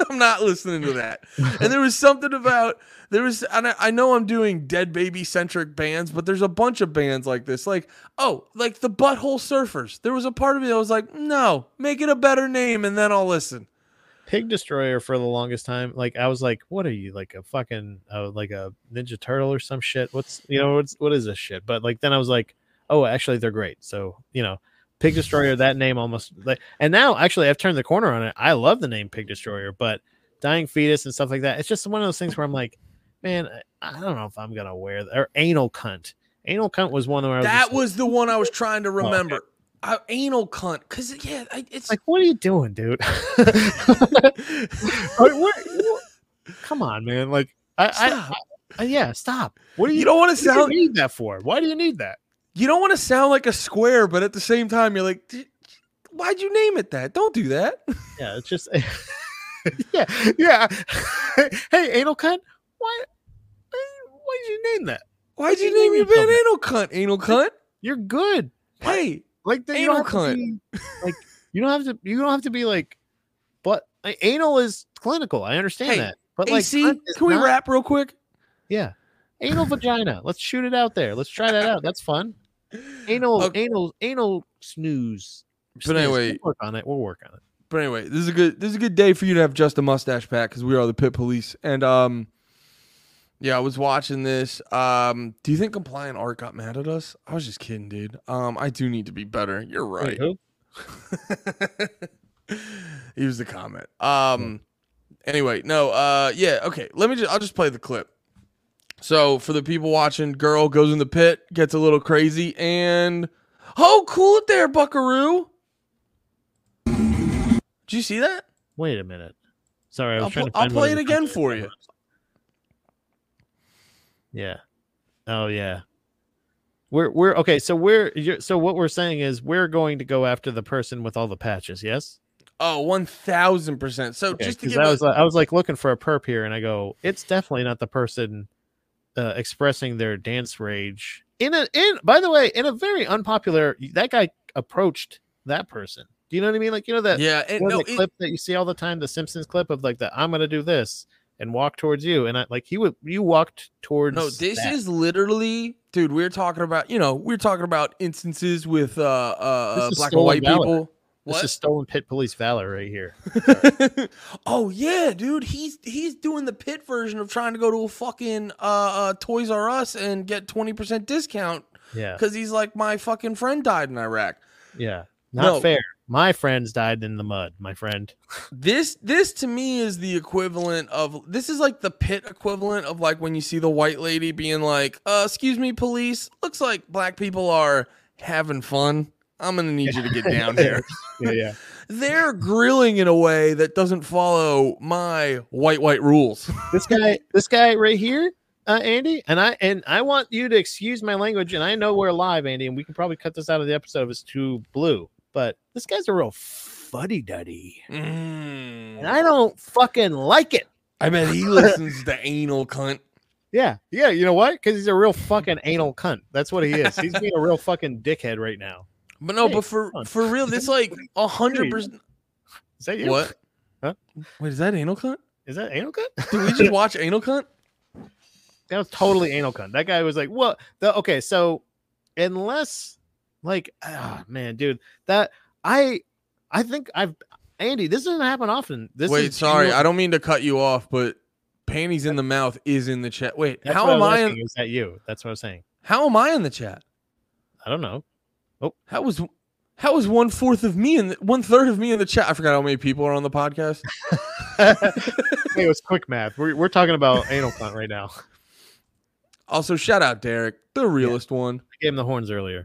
I'm not listening to that. And there was something about there was, and I, I know I'm doing dead baby centric bands, but there's a bunch of bands like this. Like, oh, like the Butthole Surfers. There was a part of me that was like, no, make it a better name, and then I'll listen. Pig Destroyer for the longest time. Like, I was like, what are you, like a fucking, uh, like a Ninja Turtle or some shit? What's, you know, what's, what is this shit? But like, then I was like, oh, actually, they're great. So, you know, Pig Destroyer, that name almost, like, and now actually I've turned the corner on it. I love the name Pig Destroyer, but Dying Fetus and stuff like that, it's just one of those things where I'm like, man, I don't know if I'm gonna wear that. Or Anal Cunt. Anal Cunt was one where I was that just, was the one I was trying to remember. Oh, okay. I, anal cunt, because yeah, I, it's like, what are you doing, dude? Like, what, what, come on, man. Like, I, I, I, yeah, stop. What do you? You don't want to sound. What do you need that for? Why do you need that? You don't want to sound like a square, but at the same time, you're like, why'd you name it that? Don't do that. Yeah, it's just, yeah, yeah. Hey, Anal Cunt, why? Why did you name that? Why'd you name your band Anal Cunt? Anal Cunt. You're good. Hey. Like the, anal you cunt. Be, like you don't have to. You don't have to be like. But like, anal is clinical. I understand hey, that. But A C, like, can we not, rap real quick? Yeah, anal vagina. Let's shoot it out there. Let's try that out. That's fun. Anal, okay. anal, anal snooze. But snooze. anyway, we'll work on it. We'll work on it. But anyway, this is a good. This is a good day for you to have just a mustache pack because we are the Pit Police. And um. Yeah, I was watching this. Um, do you think Compliant Art got mad at us? I was just kidding, dude. Um, I do need to be better. You're right. Wait, He was the comment. Um, anyway, no. Uh, yeah. Okay. Let me just. I'll just play the clip. So for the people watching, girl goes in the pit, gets a little crazy, and oh, cool it there, Buckaroo. Did you see that? Wait a minute. Sorry, I was I'll trying pl- to. Find I'll play it again for you. Yeah. Oh yeah. We're we're okay. So we're you're, so what we're saying is we're going to go after the person with all the patches. Yes. Oh, one thousand percent. So okay, just to give I a- was like, I was like looking for a perp here, and I go, it's definitely not the person uh, expressing their dance rage in a in. By the way, in a very unpopular. That guy approached that person. Do you know what I mean? Like, you know that yeah, and you know no, the it, clip that you see all the time, the Simpsons clip of like the I'm gonna do this and walk towards you, and I like he would you walked towards. No, this that. is literally, dude. We're talking about, you know, we're talking about instances with uh uh black and white valor. people. This What? is stolen Pit Police valor right here. Oh yeah, dude. He's he's doing the pit version of trying to go to a fucking uh, uh Toys R Us and get twenty percent discount. Yeah, because he's like, my fucking friend died in Iraq. Yeah, not no. fair. My friends died in the mud, my friend. This this to me is the equivalent of this is like the pit equivalent of like when you see the white lady being like, uh, excuse me, police. Looks like black people are having fun. I'm gonna need you to get down here. Yeah, yeah. They're grilling in a way that doesn't follow my white white rules. This guy, this guy right here, uh, Andy, and I and I want you to excuse my language, and I know we're live, Andy, and we can probably cut this out of the episode if it's too blue. But this guy's a real fuddy-duddy. Mm. And I don't fucking like it. I bet he listens to anal cunt. Yeah, yeah. You know what? Because he's a real fucking anal cunt. That's what he is. He's being a real fucking dickhead right now. But no, hey, but for for real, this like a hundred percent. Is that you? What? Huh? Wait, is that anal cunt? Is that anal cunt? Did we just watch anal cunt? That was totally anal cunt. That guy was like, "What? The okay." So unless. Like, oh, man, dude, that I, I think I've Andy. This doesn't happen often. This Wait, is sorry, genuine. I don't mean to cut you off, but panties in the mouth is in the chat. Wait, That's how what am I? I? In, In, is that you? That's what I was saying. how am I in the chat? I don't know. How was how was one fourth of me and one third of me in the chat? I forgot how many people are on the podcast. Hey, it was quick math. We're we're talking about anal cunt right now. Also, shout out Derek, the realest yeah. one. I gave him the horns earlier.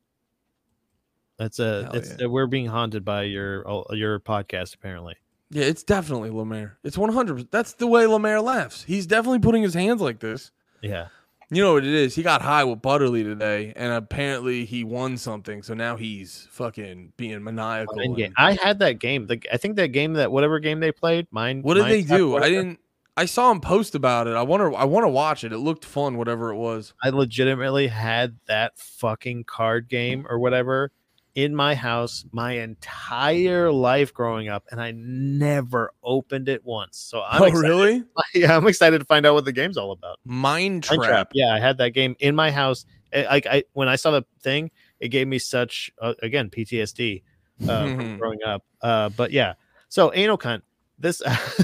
That's a. It's yeah. uh, we're being haunted by your your podcast apparently. Yeah, it's definitely Lemaire. It's one hundred percent. That's the way Lemaire laughs. He's definitely putting his hands like this. Yeah. You know what it is? He got high with Butterly today, and apparently he won something. So now he's fucking being maniacal. And... I had that game. The, I think that game that whatever game they played. Mine. What did mine they do? I didn't. I saw him post about it. I wonder. I want to watch it. It looked fun. Whatever it was. I legitimately had that fucking card game or whatever in my house my entire life growing up, and I never opened it once. So I'm oh, excited. really? Yeah, I'm excited to find out what the game's all about. Mind Mind Trap. Yeah, I had that game in my house. Like I, I, when I saw the thing, it gave me such uh, again P T S D uh, from growing up. Uh, but yeah, so anal cunt. This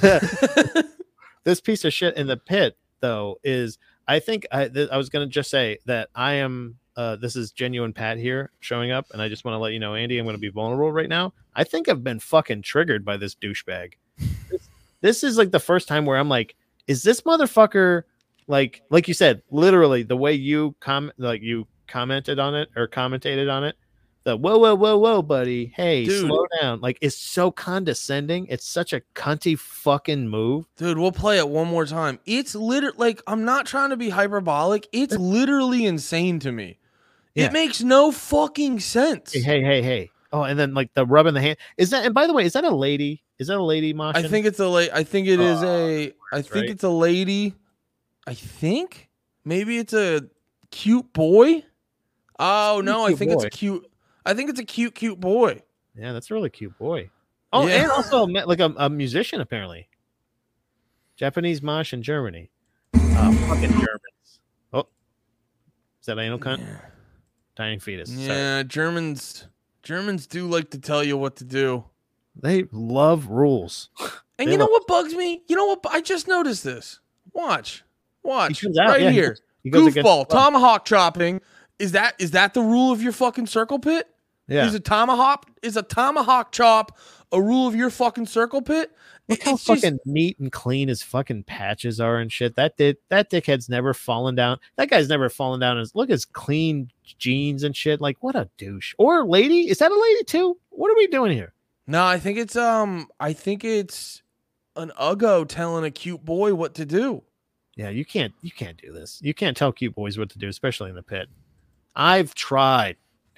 this piece of shit in the pit though is. I think I, th- I was going to just say that I am, uh, this is genuine Pat here showing up. And I just want to let you know, Andy, I'm going to be vulnerable right now. I think I've been fucking triggered by this douchebag. This, this is like the first time where I'm like, is this motherfucker like, like you said, literally the way you com like you commented on it or commentated on it, the whoa, whoa, whoa, whoa, buddy. Hey, Dude. slow down. Like it's so condescending. It's such a cunty fucking move. Dude, we'll play it one more time. It's literally like, I'm not trying to be hyperbolic. It's literally insane to me. Yeah. It makes no fucking sense. Hey, hey, hey, hey. Oh, and then like the rub in the hand. Is that, and by the way, is that a lady? Is that a lady, Masha? I think it's a late. I think it is Oh, a. I think right. it's a lady. I think maybe it's a cute boy. Oh no, I cute think it's boy. a cute. I think it's a cute, cute boy. Yeah, that's a really cute boy. Oh, Yeah. and also like a, a musician apparently. Japanese mosh in Germany. Oh, fucking Germans. Oh, is that anal cunt? Yeah, Dying fetus. Sorry. yeah Germans. Germans do like to tell you what to do. They love rules. And They you know love- what bugs me? You know what? I just noticed this. Watch, watch He comes out, right yeah, he here. goes- he goes against Goofball, the flow. tomahawk chopping. Is that is that the rule of your fucking circle pit? Yeah. Is a tomahawk is a tomahawk chop a rule of your fucking circle pit? Look how It's just- fucking neat and clean his fucking patches are and shit. That did that dickhead's never fallen down. That guy's never fallen down. His look at his clean jeans and shit. Like what a douche. Or lady? Is that a lady too? What are we doing here? No, I think it's um I think it's an uggo telling a cute boy what to do. Yeah, you can't you can't do this. You can't tell cute boys what to do, especially in the pit. I've tried.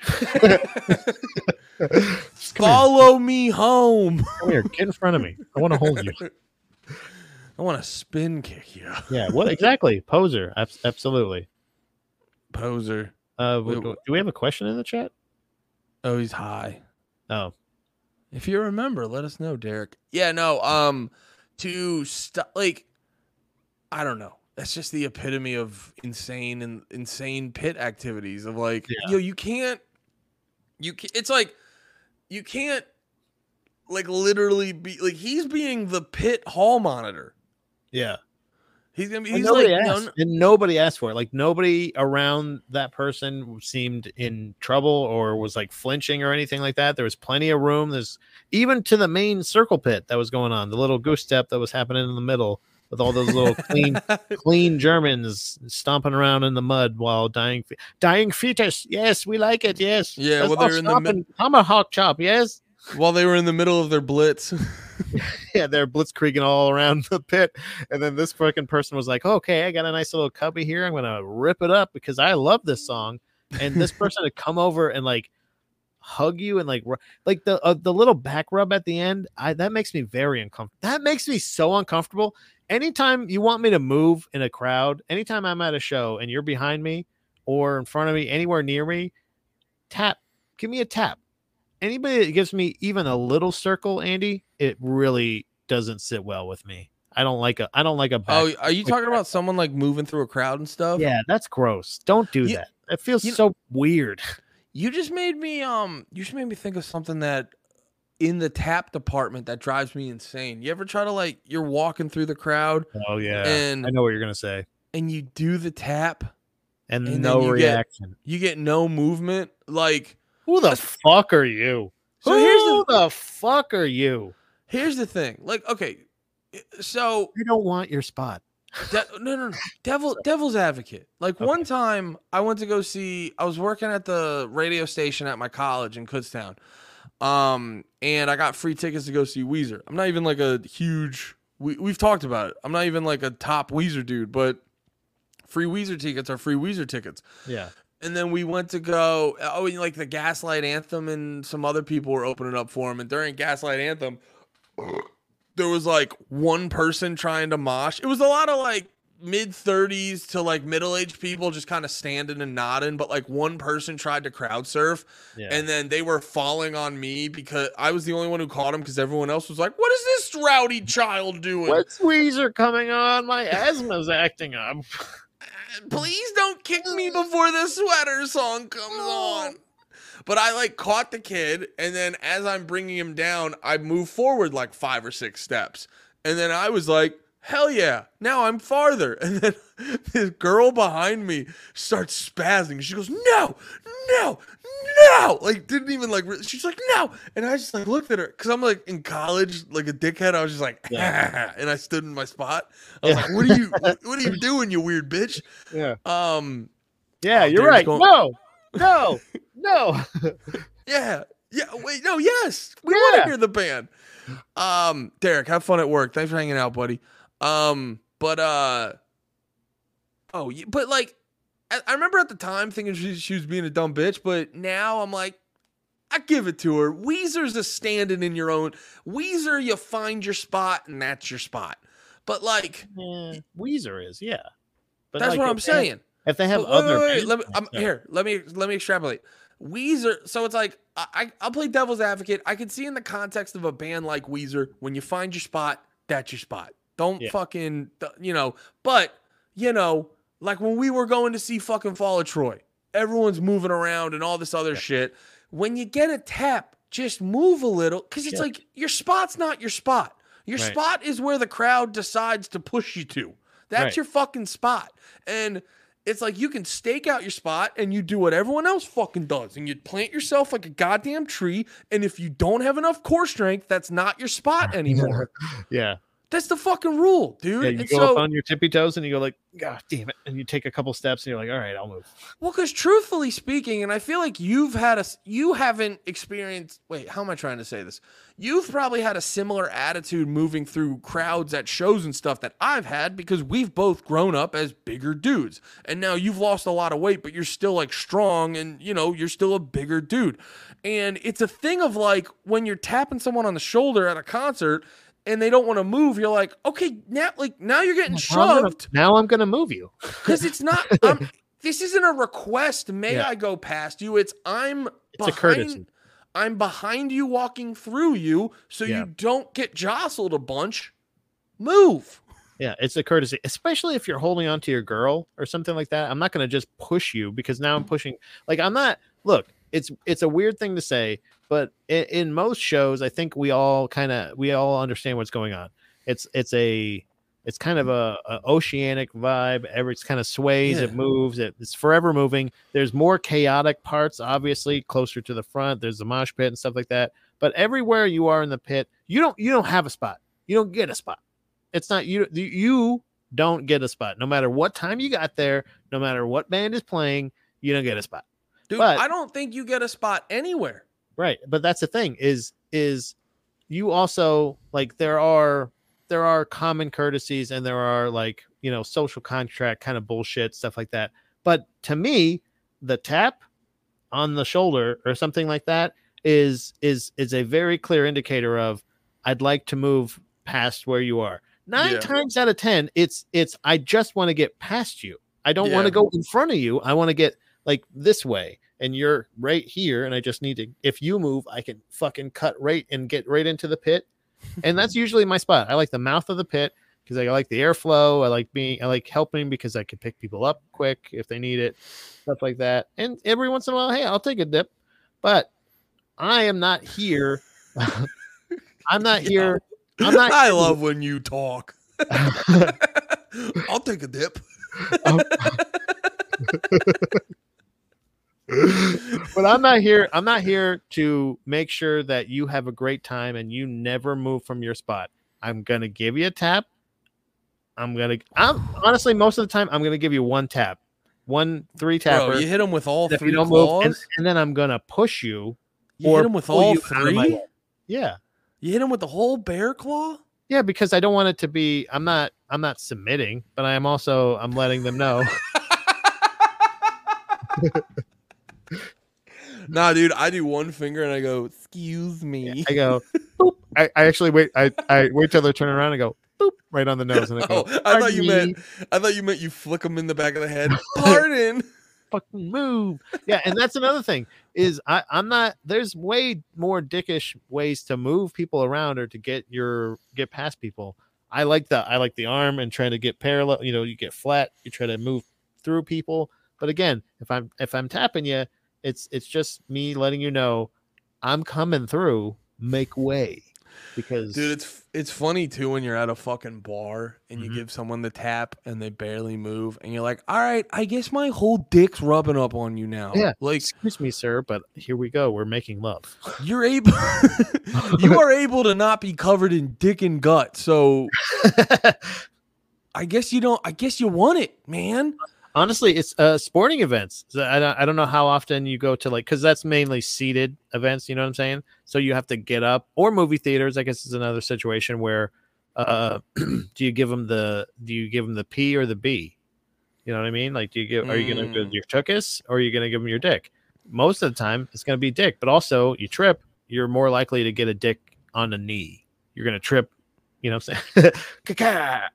Just come Follow me home. here, come here, get in front of me. I want to hold you. I want to spin kick you. Yeah, what exactly? Poser. Abs- absolutely. Poser. Uh, Wait, do we have a question in the chat? Oh, he's high. Oh, If you remember, let us know, Derek. Yeah, no, um to st- like I don't know. That's just the epitome of insane and insane pit activities of like, Yeah. yo, you can't you can it's like you can't like literally be like he's being the pit hall monitor. yeah. He's gonna be And he's nobody like asked, no, and nobody asked for it. Like nobody around that person seemed in trouble or was like flinching or anything like that. There was plenty of room. There's even to the main circle pit that was going on, the little goose step that was happening in the middle with all those little clean, clean Germans stomping around in the mud while dying, fe- dying fetus. Yes, we like it. Yes. Yeah, Let's well, all they're in the stop mid- and tomahawk chop. Yes. while they were in the middle of their blitz. Yeah, they're blitzkrieging all around the pit, and then this fucking person was like, "Okay, I got a nice little cubby here. I'm gonna rip it up because I love this song." And this person to come over and like hug you and like ru- like the uh, the little back rub at the end. I that makes me very uncomfortable. That makes me so uncomfortable. Anytime you want me to move in a crowd, anytime I'm at a show and you're behind me or in front of me, anywhere near me, tap. Give me a tap. Anybody that gives me even a little circle, Andy, it really doesn't sit well with me. I don't like a I don't like a back. Oh, are you talking about someone like moving through a crowd and stuff? Yeah, that's gross. Don't do You- that. It feels you- so weird. You just made me um you just made me think of something that in the tap department that drives me insane. You ever try to like you're walking through the crowd Oh yeah. and I know what you're gonna say. and you do the tap, And, and then no you get- reaction. you get no movement. Like Who the fuck are you? So Who here's the... the- fuck are you? here's the thing. Like okay, so I don't want your spot. De- no, no, no. Devil, devil's advocate. Like one time, I went to go see. I was working at the radio station at my college in Kutztown, um, and I got free tickets to go see Weezer. I'm not even like a huge. We we've talked about it. I'm not even like a top Weezer dude, but free Weezer tickets are free Weezer tickets. Yeah. And then we went to go. Oh, and like the Gaslight Anthem and some other people were opening up for him. And during Gaslight Anthem, there was like one person trying to mosh. It was a lot of like mid thirties to like middle-aged people just kind of standing and nodding, but like one person tried to crowd surf Yeah. and then they were falling on me because I was the only one who caught him because everyone else was like, what is this rowdy child doing? What's Weezer coming on? My asthma's acting up. Please don't kick me before the sweater song comes on. But I like caught the kid, and then as I'm bringing him down, I move forward like five or six steps. And then I was like, hell yeah, now I'm farther. And then this girl behind me starts spazzing. She goes, no, no, no. Like, didn't even like, she's like, no. And I just like looked at her because I'm like in college, like a dickhead. I was just like, yeah. And I stood in my spot. I was yeah. like, what are you, what, what are you doing, you weird bitch? Yeah. Um, yeah, you're right. Going, no, no, no. yeah. Yeah. Wait, no, yes. We yeah. want to hear the band. Um, Derek, have fun at work. Thanks for hanging out, buddy. Um, but, uh, oh, but like, I, I remember at the time thinking she, she was being a dumb bitch, but now I'm like, I give it to her. Weezer's a standing in your own. Weezer, you find your spot and that's your spot. But like, yeah, Weezer is, yeah. But that's like, what I'm saying. Have, if they have but other, wait, wait, wait, let me, I'm, here, let me, let me extrapolate. Weezer, so it's like, I, I'll play devil's advocate. I can see in the context of a band like Weezer, when you find your spot, that's your spot. Don't yeah. fucking, you know, but, you know, like when we were going to see fucking Fall of Troy, everyone's moving around and all this other yeah. shit. When you get a tap, just move a little, because it's yeah. like your spot's not your spot. Your right. spot is where the crowd decides to push you to. That's right. your fucking spot. And it's like you can stake out your spot and you do what everyone else fucking does. And you plant yourself like a goddamn tree. And if you don't have enough core strength, that's not your spot anymore. yeah. That's the fucking rule, dude. Yeah, you and go so, up on your tippy toes and you go like, God damn it. And you take a couple steps and you're like, all right, I'll move. Well, because truthfully speaking, and I feel like you've had a, you haven't experienced, wait, how am I trying to say this? You've probably had a similar attitude moving through crowds at shows and stuff that I've had because we've both grown up as bigger dudes. And now you've lost a lot of weight, but you're still like strong and, you know, you're still a bigger dude. And it's a thing of like when you're tapping someone on the shoulder at a concert and they don't want to move, you're like, okay, now like now you're getting shoved. Now I'm gonna move you because it's not. I'm, this isn't a request. May yeah. I go past you? It's I'm. It's behind, a courtesy. I'm behind you, walking through you, so yeah. you don't get jostled a bunch. Move. Yeah, it's a courtesy, especially if you're holding on to your girl or something like that. I'm not gonna just push you because now I'm pushing. Like I'm not. Look, it's it's a weird thing to say. But in, in most shows, I think we all kind of we all understand what's going on. It's it's a it's kind of a, a oceanic vibe. Every it's kind of sways, yeah. it moves, it, it's forever moving. There's more chaotic parts, obviously, closer to the front. There's the mosh pit and stuff like that. But everywhere you are in the pit, you don't you don't have a spot. You don't get a spot. It's not you you don't get a spot. No matter what time you got there, no matter what band is playing, you don't get a spot. Dude, but, I don't think you get a spot anywhere. Right. But that's the thing is, is you also like, there are, there are common courtesies and there are like, you know, social contract kind of bullshit, stuff like that. But to me, the tap on the shoulder or something like that is, is, is a very clear indicator of, I'd like to move past where you are. Nine yeah. times out of ten, it's, it's, I just want to get past you. I don't yeah. want to go in front of you. I want to get like this way. And you're right here, and I just need to, if you move, I can fucking cut right and get right into the pit. And that's usually my spot. I like the mouth of the pit because I like the airflow. I like being, I like helping because I can pick people up quick if they need it, stuff like that. And every once in a while, hey, I'll take a dip. But I am not here. I'm not yeah. here. I'm not. I love when you talk. I'll take a dip. Um, but I'm not here. I'm not here to make sure that you have a great time and you never move from your spot. I'm gonna give you a tap. I'm gonna. I'm honestly most of the time I'm gonna give you one tap, one three tapper. Bro, you hit them with all if three you don't claws, move, and, and then I'm gonna push you. You or hit them with all three. Yeah, you hit them with the whole bear claw. Yeah, because I don't want it to be. I'm not. I'm not submitting, but I am also. I'm letting them know. Nah, dude, I do one finger and I go, excuse me. I go, boop. I, I actually wait. I, I wait till they turn around and go, boop. right on the nose. And I go, oh, I thought you me. meant I thought you meant you flick them in the back of the head. Pardon. Fucking move. Yeah, and that's another thing is I, I'm not. There's way more dickish ways to move people around or to get your get past people. I like the I like the arm and try to get parallel. You know, you get flat. You try to move through people. But again, if I'm if I'm tapping you, it's it's just me letting you know I'm coming through. Make way. Because dude, it's it's funny too when you're at a fucking bar and you Mhm. give someone the tap and they barely move and you're like, all right, I guess my whole dick's rubbing up on you now. Yeah, like excuse me, sir, but here we go. We're making love. you're able, you are able to not be covered in dick and gut. So I guess you don't. I guess you want it, man. Honestly, it's uh sporting events. So I don't, I don't know how often you go to like because that's mainly seated events. You know what I'm saying? So you have to get up or movie theaters. I guess is another situation where uh do you give them the do you give them the P or the B? You know what I mean? Like, do you give? Are you gonna give Mm. your tuchus or are you gonna give them your dick? Most of the time, it's gonna be dick. But also, you trip, you're more likely to get a dick on a knee. You're gonna trip. You know what I'm saying? Ka-ka!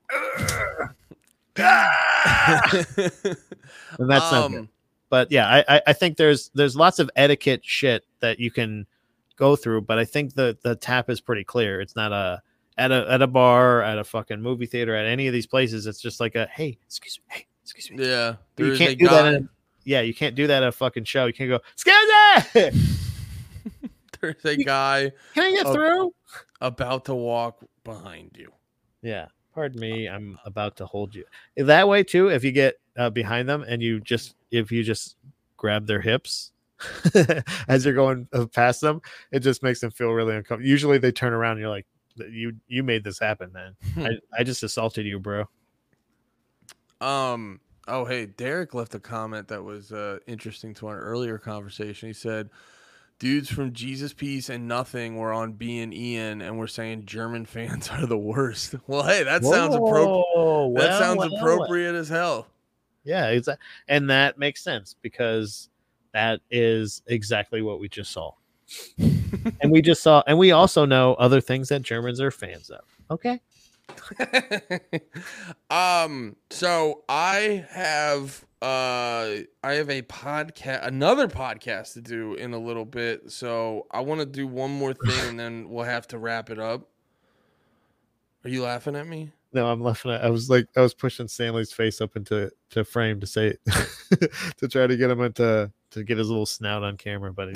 And that's not good. um, But yeah, I, I I think there's there's lots of etiquette shit that you can go through, but I think the the tap is pretty clear. It's not a at a at a bar, at a fucking movie theater, at any of these places. It's just like a hey, excuse me, hey, excuse me. yeah, You there's can't a do guy. that. In, yeah, you can't do that at a fucking show. You can't go, excuse me. There's a guy Can I get Oh. through? about to walk behind you. Yeah. Pardon me, I'm about to hold you. That way too, if you get uh, behind them and you just if you just grab their hips as you're going uh, past them, it just makes them feel really uncomfortable. Usually they turn around and you're like, you you made this happen, man. I, I just assaulted you, bro. Um. Oh, hey, Derek left a comment that was uh, interesting to our earlier conversation. He said, "Dudes from Jesus Piece and Nothing were on B and Ian, and we're saying German fans are the worst." Well, hey, that sounds appropriate. Whoa, That well, sounds well, well. appropriate as hell. Yeah, it's and that makes sense because that is exactly what we just saw. And we just saw, and we also know other things that Germans are fans of. Okay. um. So I have uh I have a podcast, another podcast to do in a little bit. So I want to do one more thing, and then we'll have to wrap it up. Are you laughing at me? No, I'm laughing at. I was like, I was pushing Stanley's face up into to frame to say to try to get him into to get his little snout on camera, buddy.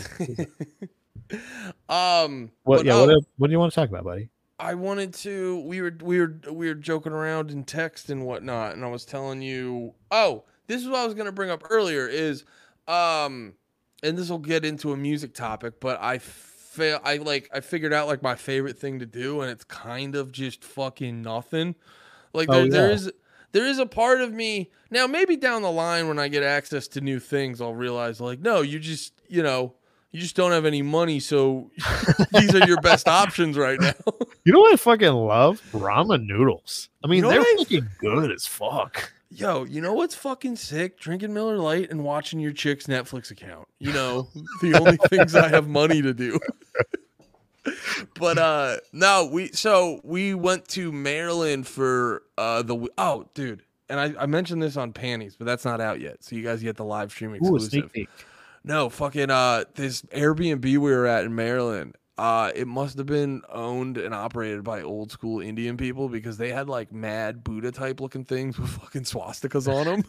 um. What? but, Yeah. oh, What? What do you want to talk about, buddy? I wanted to. We were we were we were joking around in text and whatnot, and I was telling you. Oh, this is what I was gonna bring up earlier. Is um, and this will get into a music topic, but I fail. I like I figured out like my favorite thing to do, and it's kind of just fucking nothing. Like there, Oh, there yeah. is there is a part of me now. Maybe down the line when I get access to new things, I'll realize like no, you just you know. You just don't have any money, so these are your best options right now. You know what I fucking love? Ramen noodles. I mean, You know they're what I- fucking good as fuck. Yo, you know what's fucking sick? Drinking Miller Lite and watching your chick's Netflix account. You know, the only things I have money to do. But uh no, we so we went to Maryland for uh the oh dude, and I, I mentioned this on Panties, but that's not out yet. So you guys get the live stream Ooh, a exclusive. sneak peek. No, fucking uh this Airbnb we were at in Maryland. Uh it must have been owned and operated by old school Indian people because they had like mad Buddha type looking things with fucking swastikas on them.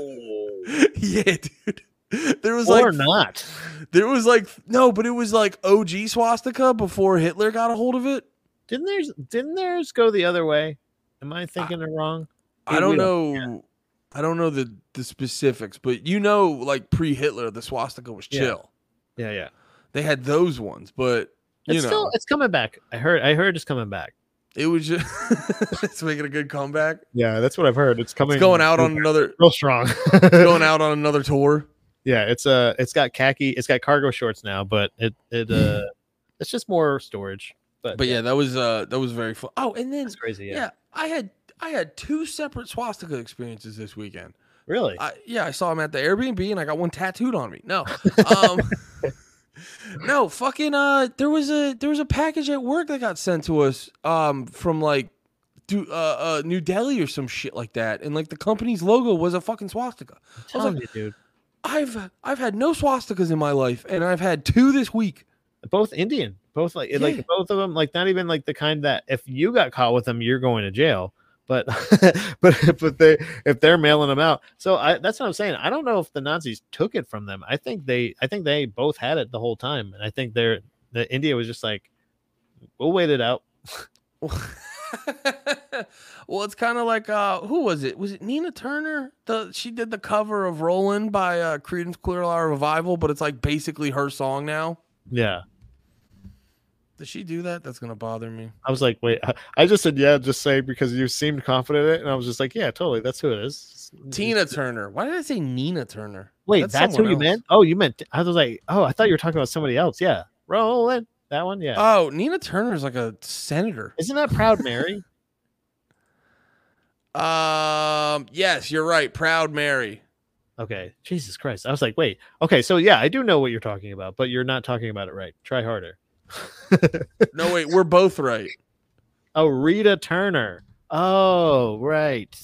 Yeah, dude. There was Or like not. there was like no, but it was like O G swastika before Hitler got a hold of it. Didn't theirs didn't theirs go the other way? Am I thinking it wrong? I Hey, don't we know. I don't know the the specifics, but you know, like pre-Hitler, the swastika was Yeah. chill. Yeah, yeah. They had those ones, but you It's know, still it's coming back. I heard I heard it's coming back. it was just it's making a good comeback. Yeah, that's what I've heard. It's coming It's going out on another real strong. going out on another tour. Yeah, it's uh it's got khaki, it's got cargo shorts now, but it it uh it's just more storage. But, But yeah, that was uh that was very fun. Oh, and then it's crazy. Yeah. yeah, I had I had two separate swastika experiences this weekend. Really? I, yeah, I saw him at the Airbnb and I got one tattooed on me. No, um, no, fucking. Uh, there was a there was a package at work that got sent to us. Um, from like do uh, uh New Delhi or some shit like that, and like the company's logo was a fucking swastika. I'm I was telling like, you, dude. I've I've had no swastikas in my life, and I've had two this week. Both Indian, both like Yeah. like both of them, like not even like the kind that if you got caught with them, you're going to jail. But but but they if they're mailing them out, so I that's what I'm saying. I don't know if the Nazis took it from them. I think they I think they both had it the whole time, and I think they're the India was just like, we'll wait it out. Well, it's kind of like uh, who was it? Was it Nina Turner? The she did the cover of "Rollin'" by uh, Creedence Clearwater Revival, but it's like basically her song now. Yeah. Did she do that? That's gonna bother me. I was like, wait, I- I just said, yeah, just say because you seemed confident in it. And I was just like, yeah, totally. That's who it is. Tina Turner. Why did I say Nina Turner? Wait, that's, who someone you else. meant? Oh, you meant, I was like, oh, I thought you were talking about somebody else. Yeah. Rolling. That one. Yeah. Oh, Nina Turner is like a senator. Isn't that Proud Mary? Um, yes, you're right. Proud Mary. Okay. Jesus Christ. I was like, wait. Okay. So, yeah, I do know what you're talking about, but you're not talking about it right. Try harder. No, wait, we're both right. Oh, Rita Turner. Oh, right.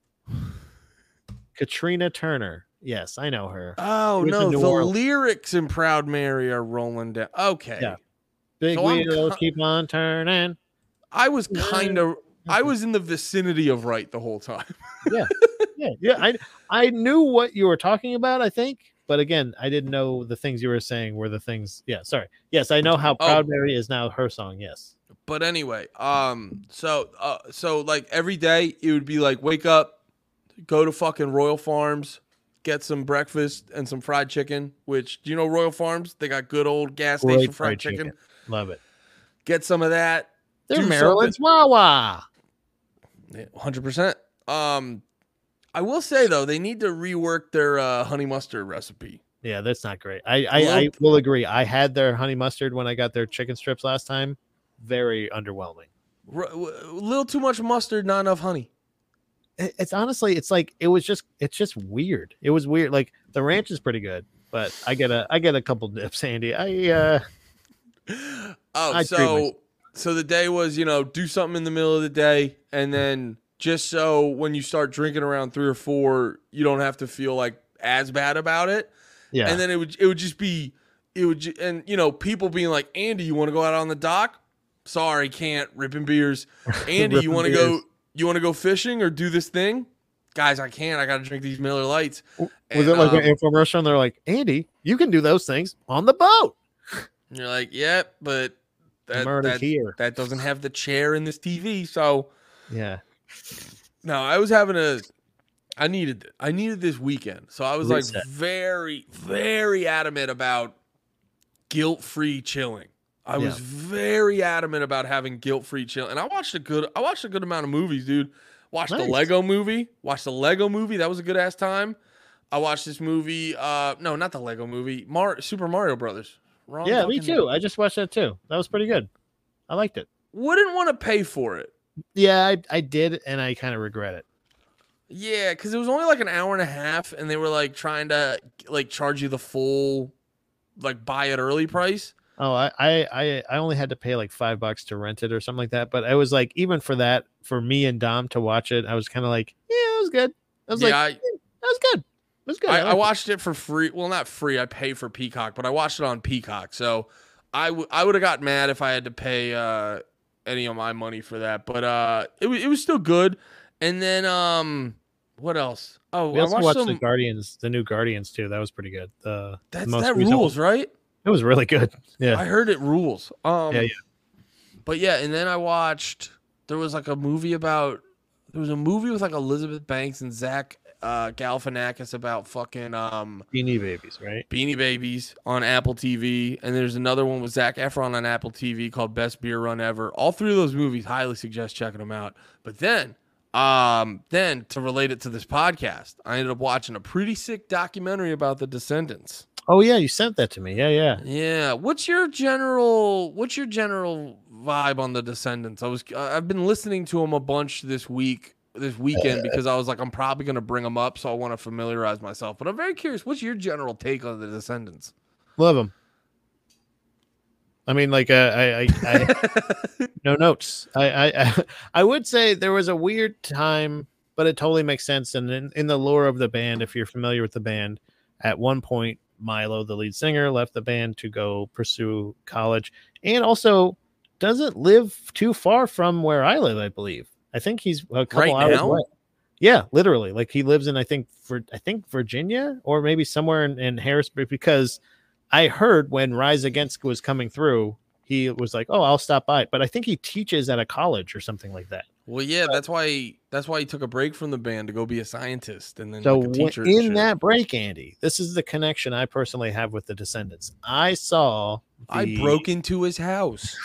Katrina Turner. Yes, I know her. Oh, She was no, in New the Orleans. lyrics in Proud Mary are rolling down. Okay. Yeah. Big So I'm wheels ki- keep on turning. I was kind of, I was in the vicinity of right the whole time. Yeah, yeah. I I knew what you were talking about, I think, but again, I didn't know the things you were saying were the things. Yeah, sorry. Yes, I know how Oh. Proud Mary is now her song. Yes. But anyway, um, so, uh, so like every day it would be like, wake up, go to fucking Royal Farms, get some breakfast and some fried chicken, which, do you know Royal Farms? They got good old gas station Great fried, chicken. Love it. Get some of that. They're Do Maryland's Wawa. Yeah, one hundred percent. Um, I will say though, they need to rework their uh, honey mustard recipe. Yeah, that's not great. I I, I Little- will agree. I had their honey mustard when I got their chicken strips last time. Very underwhelming. R- a little too much mustard, not enough honey. It- It's honestly, it's like it was just, it's just weird. It was weird. Like the ranch is pretty good, but I get a, I get a couple dips, Andy. I uh, Oh, I treat so myself. so the day was, you know, do something in the middle of the day, and then just so when you start drinking around three or four, you don't have to feel like as bad about it. yeah. And then it would it would just be it would ju- and you know people being like, Andy, you want to go out on the dock? Sorry, can't. Ripping beers. Andy, you Ripping want to go? beers. You want to go fishing or do this thing? Guys, I can't. I got to drink these Miller Lights. Was And, it like um, an infomercial? And they're like, Andy, you can do those things on the boat. And you're like, yep, but that Murder's that, here. that doesn't have the chair in this T V. So Yeah. no, I was having a. I needed it. I needed this weekend. So I was Reset. like very, very adamant about guilt-free chilling. I was Yeah. very adamant about having guilt-free chill. And I watched a good I watched a good amount of movies, dude. Watched the Nice. Lego movie. Watched the Lego movie. That was a good ass time. I watched this movie, uh no, not the Lego movie. Mar- Super Mario Brothers. Wrong Yeah, me fucking- too. I just watched that too. That was pretty good. I liked it. Wouldn't want to pay for it. Yeah, I, I did, and I kind of regret it. Yeah, because it was only like an hour and a half, and they were like trying to like charge you the full like buy it early price. Oh, I, I, I, I only had to pay like five bucks to rent it or something like that. But I was like, even for that, for me and Dom to watch it, I was kind of like, yeah, it was good. I was Yeah, like, I, that was good. It was good. I, I liked it. watched it for free. Well, not free. I pay for Peacock, but I watched it on Peacock. So I, w- I would have got mad if I had to pay uh, any of my money for that. But uh, it was it was still good. And then um, what else? Oh, We I also watched watched some. the Guardians, the new Guardians too. That was pretty good. The That's, the most that recent rules, one. right? It was really good. Yeah. I heard it rules. Um, Yeah, yeah. But yeah, and then I watched. There was like a movie about. There was a movie with like Elizabeth Banks and Zach uh, Galifianakis about fucking um, Beanie Babies, right? Beanie Babies on Apple T V, and there's another one with Zac Efron on Apple T V called Best Beer Run Ever. All three of those movies, highly suggest checking them out. But then, um, then to relate it to this podcast, I ended up watching a pretty sick documentary about the Descendants. Oh yeah, you sent that to me. Yeah, yeah. Yeah, what's your general what's your general vibe on the Descendants? I was I've been listening to them a bunch this week, this weekend because I was like I'm probably going to bring them up, so I want to familiarize myself. But I'm very curious, what's your general take on the Descendants? Love them. I mean, like, uh, I, I, I no notes. I, I, I, I would say there was a weird time, but it totally makes sense. And in, in the lore of the band, if you're familiar with the band, at one point, Milo, the lead singer, left the band to go pursue college, and also doesn't live too far from where I live. I believe. I think he's a couple Right hours now? away. Yeah, literally. Like he lives in, I think, for I think Virginia or maybe somewhere in, in Harrisburg, because I heard when Rise Against was coming through, he was like, "Oh, I'll stop by." But I think he teaches at a college or something like that. Well, yeah, that's why he, that's why he took a break from the band to go be a scientist and then So like a teacher. w- and in shit. that break, Andy, this is the connection I personally have with the Descendants. I saw I the- broke into his house.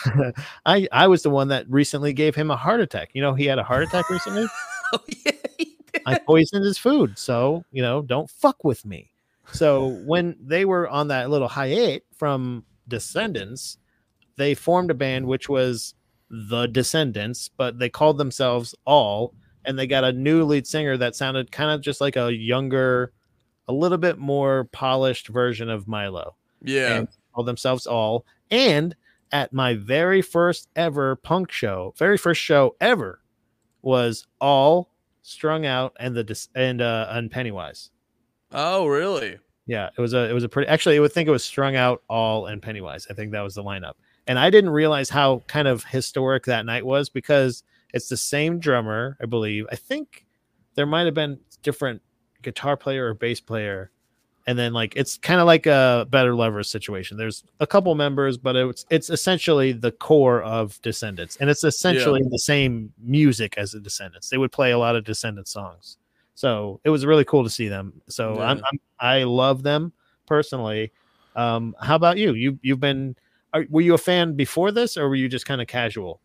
I I was the one that recently gave him a heart attack. You know, he had a heart attack recently. Oh yeah, he did. I poisoned his food, so you know, don't fuck with me. So when they were on that little hiatus from Descendants, they formed a band which was the Descendants, but they called themselves All, and they got a new lead singer that sounded kind of just like a younger, a little bit more polished version of Milo. Yeah. And called themselves All. And at my very first ever punk show, very first show ever, was All, Strung Out, and the Dis- and uh and Pennywise. Oh, really? Yeah, it was a it was a pretty actually I would think it was Strung Out, All, and Pennywise. I think that was the lineup. And I didn't realize how kind of historic that night was because it's the same drummer, I believe. I think there might have been different guitar player or bass player. And then like it's kind of like a Better Lovers situation. There's a couple members, but it's it's essentially the core of Descendants. And it's essentially yeah. the same music as the Descendants. They would play a lot of Descendants songs. So it was really cool to see them. So yeah. I'm, I'm I love them personally. Um, how about you? You you've been are, were you a fan before this, or were you just kind of casual?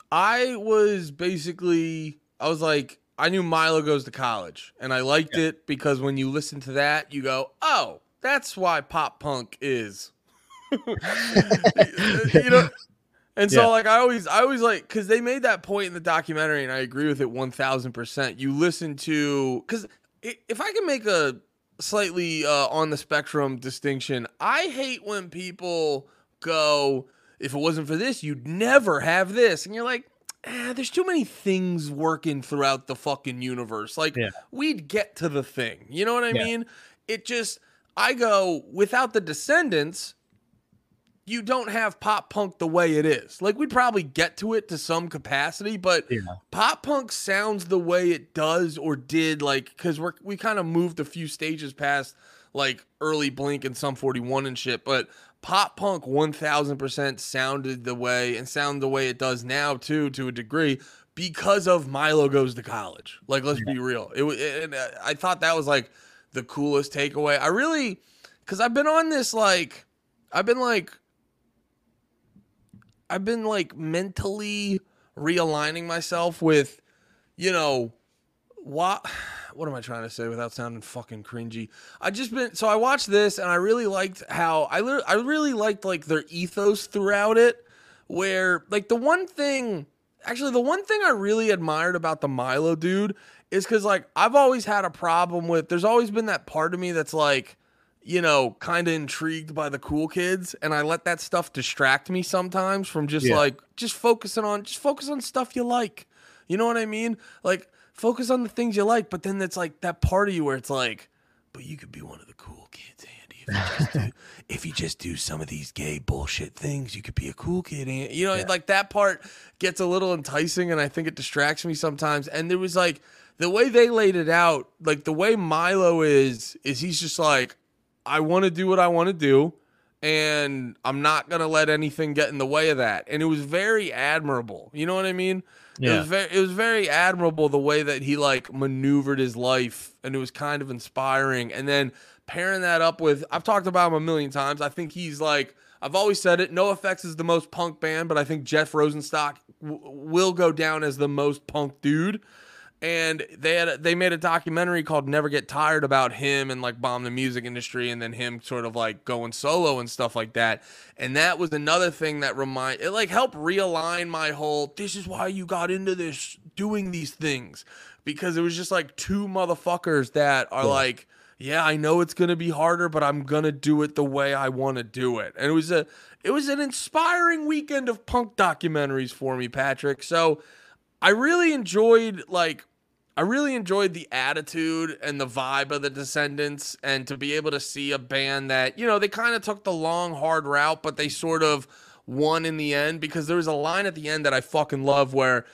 I was basically I was like I knew Milo Goes to College, and I liked yeah. it because when you listen to that, you go, "Oh, that's why pop punk is." You know. And so, yeah. like, I always, I always like, because they made that point in the documentary, and I agree with it one thousand percent. You listen to, because if I can make a slightly uh, on the spectrum distinction, I hate when people go, if it wasn't for this, you'd never have this. And you're like, eh, there's too many things working throughout the fucking universe. Like, yeah. we'd get to the thing. You know what I yeah. mean? It just, I go, without the Descendants, you don't have pop punk the way it is. Like, we'd probably get to it to some capacity, but yeah. pop punk sounds the way it does or did, like, because we're we kind of moved a few stages past, like, early Blink and Sum forty-one and shit, but pop punk one thousand percent sounded the way, and sound the way it does now, too, to a degree, because of Milo Goes to College. Like, let's yeah. be real. It, it, and I thought that was, like, the coolest takeaway. I really, because I've been on this, like, I've been, like, I've been like mentally realigning myself with, you know, what, what am I trying to say without sounding fucking cringy? I just been, so I watched this and I really liked how, I, I really liked like their ethos throughout it, where like the one thing, actually the one thing I really admired about the Milo dude is because like I've always had a problem with, there's always been that part of me that's like, you know, kind of intrigued by the cool kids, and I let that stuff distract me sometimes from just yeah. like just focusing on just focus on stuff you like. You know what I mean? Like focus on the things you like, but then it's like that part of you where it's like, but you could be one of the cool kids, Andy. If you just do, if you just do some of these gay bullshit things, you could be a cool kid. Andy. You know, yeah. like that part gets a little enticing, and I think it distracts me sometimes. And there was like the way they laid it out, like the way Milo is, is he's just like, I want to do what I want to do, and I'm not going to let anything get in the way of that. And it was very admirable. You know what I mean? Yeah. It was very, it was very admirable the way that he like maneuvered his life, and it was kind of inspiring. And then pairing that up with, I've talked about him a million times. I think he's like, I've always said it, NoFX is the most punk band, but I think Jeff Rosenstock w- will go down as the most punk dude. And they had a, they made a documentary called Never Get Tired about him and like bomb the music industry, and then him sort of like going solo and stuff like that. And that was another thing that remind it like helped realign my whole, this is why you got into this, doing these things, because it was just like two motherfuckers that are yeah. like yeah, I know it's going to be harder, but I'm going to do it the way I want to do it. And it was a it was an inspiring weekend of punk documentaries for me, Patrick. So I really enjoyed like I really enjoyed the attitude and the vibe of the Descendants, and to be able to see a band that, you know, they kind of took the long, hard route, but they sort of won in the end, because there was a line at the end that I fucking love where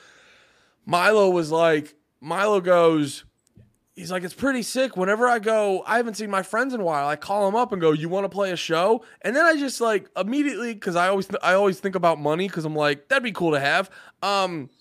Milo was like, Milo goes, he's like, it's pretty sick. Whenever I go, I haven't seen my friends in a while, I call them up and go, you want to play a show? And then I just like immediately, because I always, th- I always think about money, because I'm like, that'd be cool to have. Um,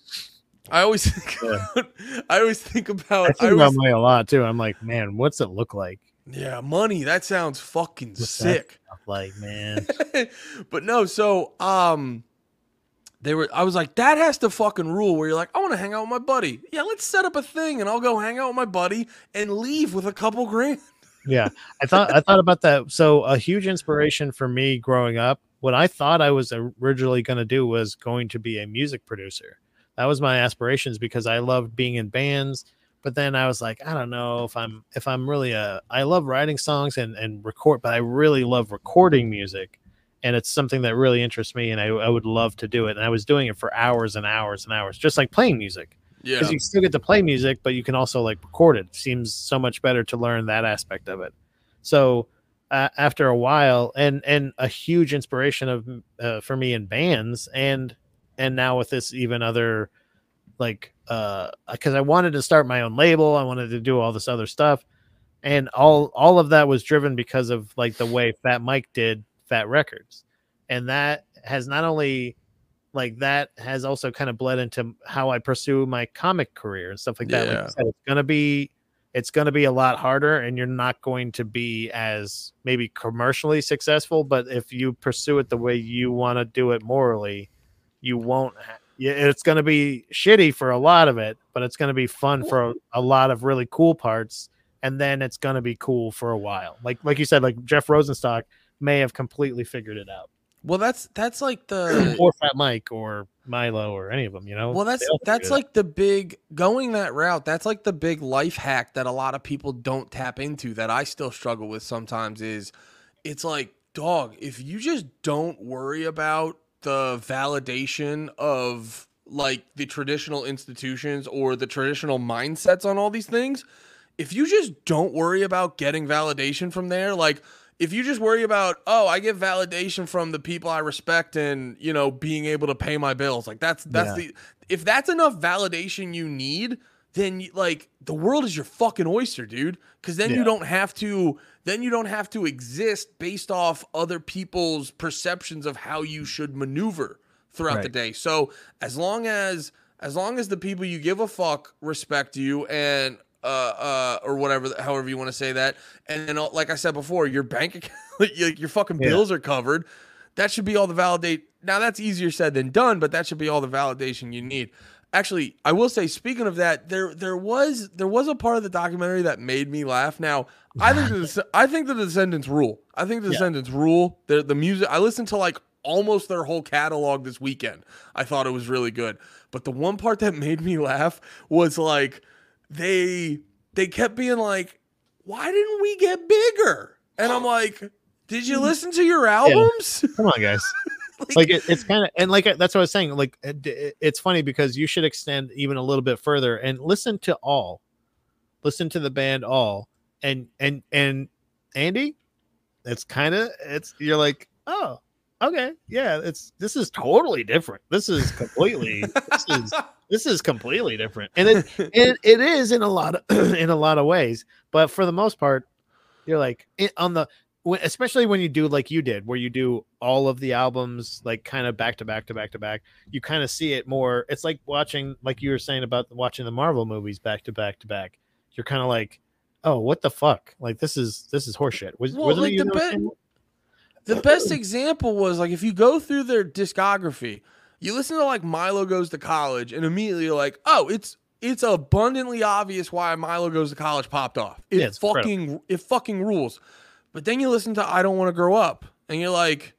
I always think Yeah. about, I always think about, I think I always, about money a lot too. I'm like, man, what's it look like? yeah, money. That sounds fucking What's that sick. stuff like, man. But no, so um, they were. I was like, that has to fucking rule. Where you're like, I want to hang out with my buddy. Yeah, let's set up a thing, and I'll go hang out with my buddy and leave with a couple grand. Yeah, I thought I thought about that. So a huge inspiration for me growing up, what I thought I was originally going to do was going to be a music producer. That was my aspirations, because I loved being in bands. But then I was like, I don't know if I'm if I'm really a I love writing songs and and record, but I really love recording music, and it's something that really interests me, and I I would love to do it. And I was doing it for hours and hours and hours, just like playing music. Yeah, Because you still get to play music, but you can also like record it. Seems so much better to learn that aspect of it. So uh, after a while, and and a huge inspiration of uh, for me in bands, and and now with this even other, like uh because I wanted to start my own label, I wanted to do all this other stuff, and all all of that was driven because of like the way Fat Mike did Fat Records, and that has not only like that has also kind of bled into how I pursue my comic career and stuff like that. Like Yeah. you said, it's gonna be it's gonna be a lot harder, and you're not going to be as maybe commercially successful, but if you pursue it the way you want to do it morally, you won't ha- yeah, it's going to be shitty for a lot of it, but it's going to be fun for a, a lot of really cool parts, and then it's going to be cool for a while. Like like you said, like Jeff Rosenstock may have completely figured it out, well, that's that's like the or Fat Mike, or Milo, or any of them. You know, well, that's They all figured that's it out. like the big going that route. That's like the big life hack that a lot of people don't tap into, that I still struggle with sometimes. Is it's like, dog, if you just don't worry about the validation of like the traditional institutions or the traditional mindsets on all these things, if you just don't worry about getting validation from there, like if you just worry about, oh, I get validation from the people I respect and, you know, being able to pay my bills, like that's that's Yeah. the if that's enough validation you need, then you, like the world is your fucking oyster, dude, because then Yeah. you don't have to then you don't have to exist based off other people's perceptions of how you should maneuver throughout the Right. day. So as long as as long as the people you give a fuck respect you, and uh uh or whatever, however you want to say that, and then like I said before, your bank account, your, your fucking Yeah. bills are covered, that should be all the validate. Now that's easier said than done, but that should be all the validation you need. Actually, I will say, speaking of that, there there was there was a part of the documentary that made me laugh. Now, I think the I think the Descendants rule. I think the Yeah. Descendants rule. The the music. I listened to like almost their whole catalog this weekend. I thought it was really good. But the one part that made me laugh was like they they kept being like, "Why didn't we get bigger?" And I'm like, "Did you listen to your albums?" Come on, guys. Like it, it's kind of, and like that's what I was saying. Like it, it- it's funny because you should extend even a little bit further and listen to all, listen to the band all, and and and Andy, it's kind of it's you're like, oh, okay, yeah, it's this is totally different. This is completely this is this is completely different, and it it, it is in a lot of in a lot of ways, but for the most part, you're like it, on the when, especially when you do like you did, where you do all of the albums like kind of back to back to back to back, you kind of see it more. It's like watching, like you were saying about watching the Marvel movies back to back to back. You're kind of like, oh, what the fuck? Like this is this is horseshit. Was, Well, wasn't like it the you that was be- saying The best example was like if you go through their discography, you listen to like Milo Goes to College, and immediately you're like, oh, it's it's abundantly obvious why Milo Goes to College popped off. It Yeah, it's fucking it fucking rules. But then you listen to I Don't Want to Grow Up, and you're like,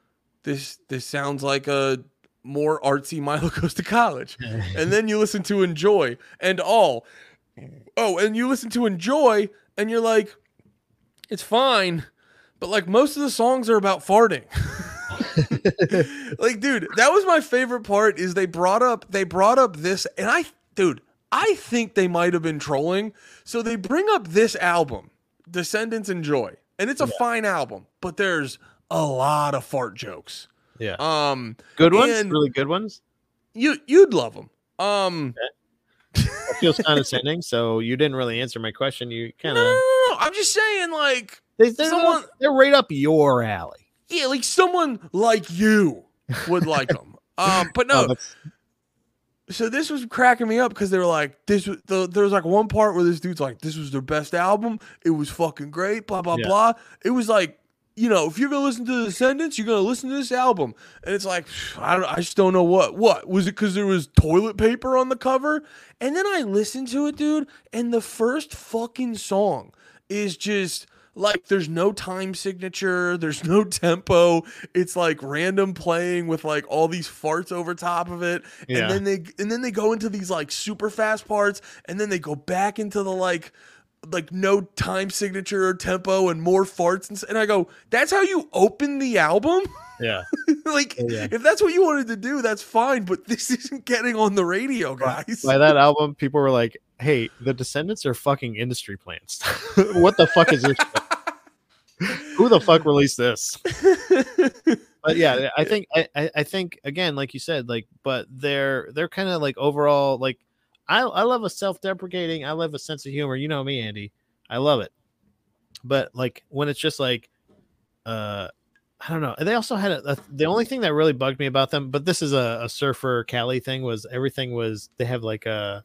this this sounds like a more artsy Milo Goes to College. And then you listen to Enjoy and All. Oh, and you listen to Enjoy, and you're like, It's fine, but like most of the songs are about farting. Like, dude, that was my favorite part. Is they brought up they brought up this, and I, dude, I think they might have been trolling. So they bring up this album, Descendants and Joy, and it's a Yeah. fine album, but there's a lot of fart jokes. Yeah. Um, Good ones, and really good ones. you you'd love them. Um, That feels condescending. So you didn't really answer my question. You no, kind no, of no, no, I'm just saying, like, they, they're, someone- they're right up your alley. yeah, like someone like you would like them. Um, but no, Oh, that's- so this was cracking me up because they were like, this was the, there was like one part where this dude's like, this was their best album. It was fucking great, blah, blah, Yeah. blah. It was like, you know, if you're going to listen to the Descendants, you're going to listen to this album. And it's like, I don't, I just don't know what, what was it? Cause there was toilet paper on the cover. And then I listened to it, dude. And the first fucking song is just like, there's no time signature. There's no tempo. It's like random playing with like all these farts over top of it. Yeah. And then they, and then they go into these like super fast parts. And then they go back into the like, like no time signature or tempo and more farts. And, s- and I go, that's how you open the album? yeah. Like, Yeah. if that's what you wanted to do, that's fine. But this isn't getting on the radio, guys. By that album, people were like, "Hey, the Descendants are fucking industry plants. What the fuck is this? Who the fuck released this?" But yeah, I think I, I I think again, like you said, like, but they're they're kind of like overall like I I love a self-deprecating, I love a sense of humor. You know me, Andy. I love it. But like when it's just like uh I don't know. They also had a, a the only thing that really bugged me about them, but this is a, a surfer Cali thing, was everything was they have like a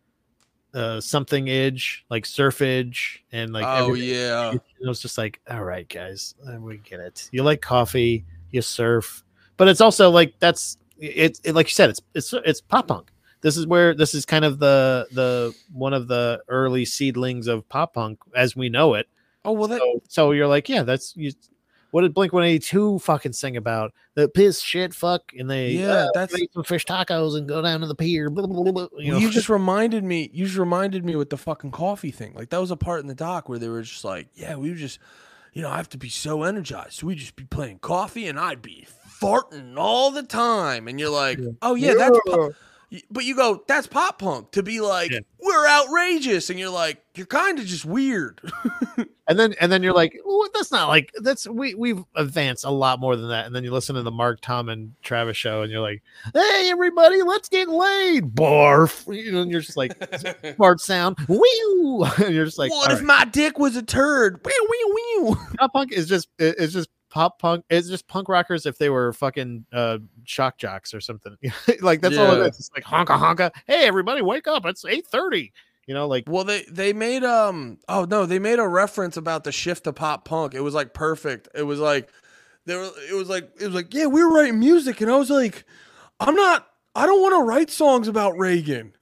uh something edge, like surfage, and like oh, everything- yeah. it was just like, all right, guys, uh, we get it. You like coffee, you surf, but it's also like that's it, it. Like you said, it's it's it's pop punk. This is where this is kind of the the one of the early seedlings of pop punk as we know it. Oh, well, that, So, so you're like, yeah, that's you. What did Blink one eighty-two fucking sing about? The piss shit fuck, and they Yeah, uh, that's- eat some fish tacos and go down to the pier. Blah, blah, blah, blah, you know, you just reminded me. You just reminded me with the fucking coffee thing. Like that was a part in the doc where they were just like, "Yeah, we were just, you know, I have to be so energized. So we just be playing coffee, and I'd be farting all the time." And you're like, "Oh yeah, that's." Pop. But you go, "That's pop punk." To be like, Yeah. "We're outrageous," and you're like, "You're kind of just weird." and then and then you're like, well, that's not like that's we we've advanced a lot more than that. And then you listen to the Mark, Tom, and Travis show, and you're like, hey everybody, let's get laid, barf. You know, and you're just like smart sound, wee, and you're just like, what all if right. my dick was a turd? Wee, wee, wee. Pop punk is just it- it's just pop punk. It's just punk rockers if they were fucking uh shock jocks or something. Like that's all Yeah. it is. It's like honka honka. Hey everybody, wake up! It's eight thirty. You know, like Well, they they made um oh no, they made a reference about the shift to pop punk. It was like perfect. It was like they were it was like it was like, yeah, we were writing music, and I was like, I'm not I don't want to write songs about Reagan.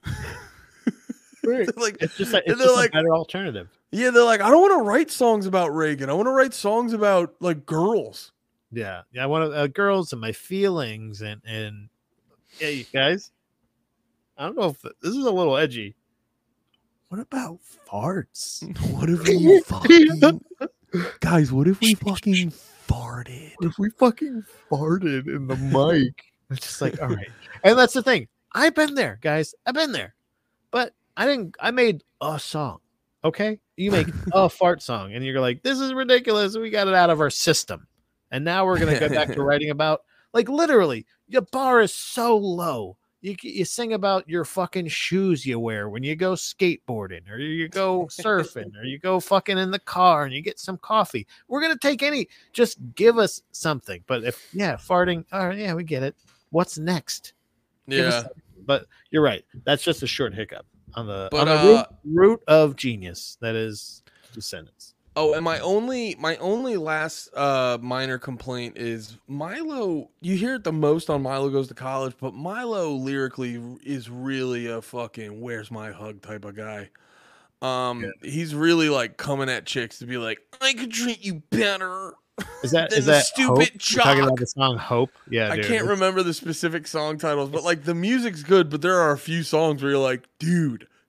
They're like it's just a, and it's they're just like a better alternative. yeah, they're like, I don't want to write songs about Reagan. I want to write songs about like girls. Yeah, yeah. I want uh, girls and my feelings and and yeah, you guys. I don't know if this is a little edgy. What about farts? What if we fucking guys, what if we fucking farted? What if we fucking farted in the mic? It's just like, all right. And that's the thing. I've been there, guys. I've been there. But I didn't I made a song. Okay? You make a fart song and you're like, this is ridiculous. We got it out of our system. And now we're gonna go back to writing about like literally your bar is so low. You you sing about your fucking shoes you wear when you go skateboarding or you go surfing or you go fucking in the car and you get some coffee. We're gonna take any. Just give us something. But if yeah, farting. All right, yeah, we get it. What's next? Give us Yeah. something. But you're right. That's just a short hiccup on the But, on the uh, root, root of genius. That is Descendants. Oh, and my only my only last uh minor complaint is Milo. You hear it the most on Milo Goes to College, but Milo lyrically is really a fucking "where's my hug" type of guy. Um, he's really like coming at chicks to be like, I could treat you better. Is that than is the that stupid Hope? You're talking jock. about the song Hope? Yeah, I dude. can't It's- remember the specific song titles, but like the music's good, but there are a few songs where you're like, dude,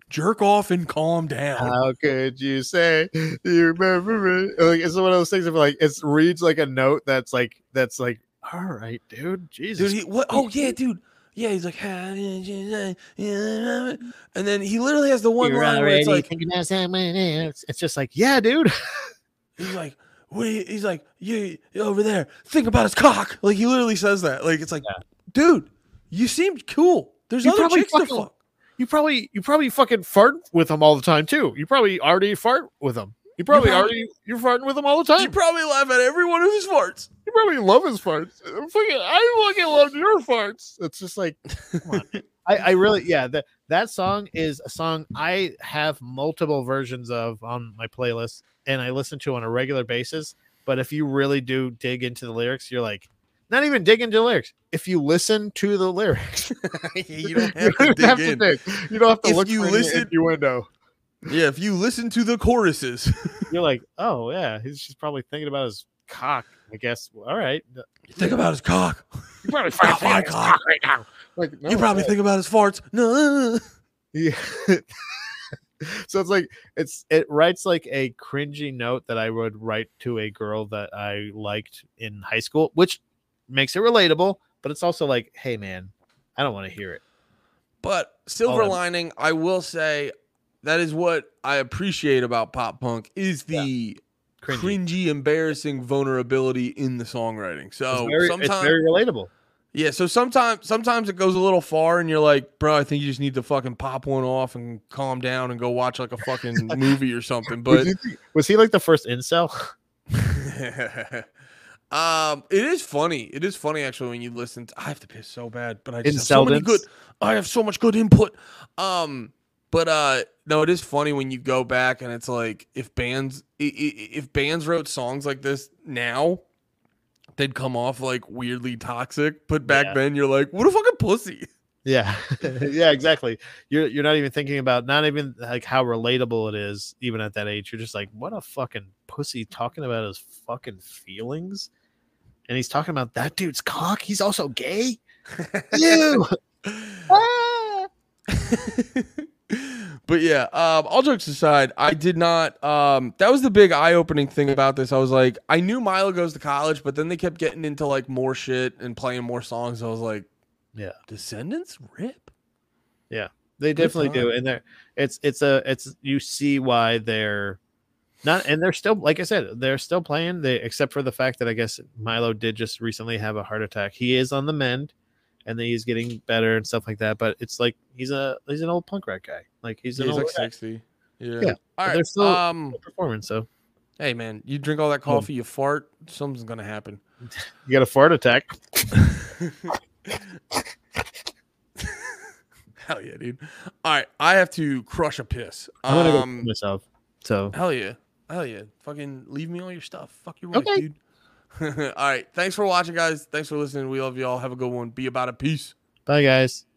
jerk off and calm down. How could you say you remember me? Like it's one of those things of like it reads like a note that's like that's like all right, dude. Jesus. Dude, he, what? Oh yeah, dude. Yeah, he's like, how did you say? And then he literally has the one You're line where it's like, thinking about someone else. It's just like, yeah, dude. he's like, wait, he's like, you over there, think about his cock. Like he literally says that. Like it's like, yeah. Dude, you seemed cool. There's you other chicks fucking, to fuck. You probably, you probably fucking fart with them all the time too. You probably already fart with them. You probably, you probably already you're farting with him all the time. You probably laugh at every one of his farts. You probably love his farts. I'm fucking, I fucking love your farts. It's just like, come on. I, I really, yeah. That that song is a song I have multiple versions of on my playlist, and I listen to on a regular basis. But if you really do dig into the lyrics, you're like, not even dig into the lyrics. If you listen to the lyrics, you don't have to, you don't dig, have to dig. You don't have to if look you for listen your window. Yeah, if you listen to the choruses, you're like, oh yeah, he's just probably thinking about his cock. I guess. All right, you think about his cock. You probably think my cock right now. Like, no, you probably no. think about his farts. No. Yeah. So it's like it's it writes like a cringy note that I would write to a girl that I liked in high school, which makes it relatable. But it's also like, hey man, I don't want to hear it. But silver lining, I will say. That is what I appreciate about pop punk is the yeah. cringy. cringy, embarrassing vulnerability in the songwriting. So it's very, sometimes it's very relatable. Yeah, so sometimes sometimes it goes a little far and you're like, bro, I think you just need to fucking pop one off and calm down and go watch like a fucking movie or something. But was he, was he like the first incel? um, it is funny. It is funny actually when you listen to I have to piss so bad, but I just have so many good I have so much good input. Um But uh, no, it is funny when you go back and it's like if bands if bands wrote songs like this now, they'd come off like weirdly toxic. But back yeah. then, you're like, what a fucking pussy. Yeah, yeah, exactly. You're you're not even thinking about not even like how relatable it is even at that age. You're just like, what a fucking pussy talking about his fucking feelings, and he's talking about that dude's cock. He's also gay. You. Ah! But yeah, um, all jokes aside, I did not. Um, that was the big eye-opening thing about this. I was like, I knew Milo Goes to College, but then they kept getting into like more shit and playing more songs. I was like, yeah, Descendants rip. Yeah, they definitely do, and they're it's it's a it's you see why they're not, and they're still like I said, they're still playing. They except for the fact that I guess Milo did just recently have a heart attack. He is on the mend. And then he's getting better and stuff like that. But it's like he's a he's an old punk rock guy. Like he's an he's old like guy. sixty. Yeah. Yeah. All right. They're still um, performing. So, hey man, you drink all that coffee, you fart, something's gonna happen. You got a fart attack. Hell yeah, dude. All right, I have to crush a piss. I'm gonna um, go myself. So hell yeah, hell yeah. Fucking leave me all your stuff. Fuck your wife, okay. dude. All right. Thanks for watching, guys. Thanks for listening. We love you all. Have a good one. Be about it. Peace. Bye, guys.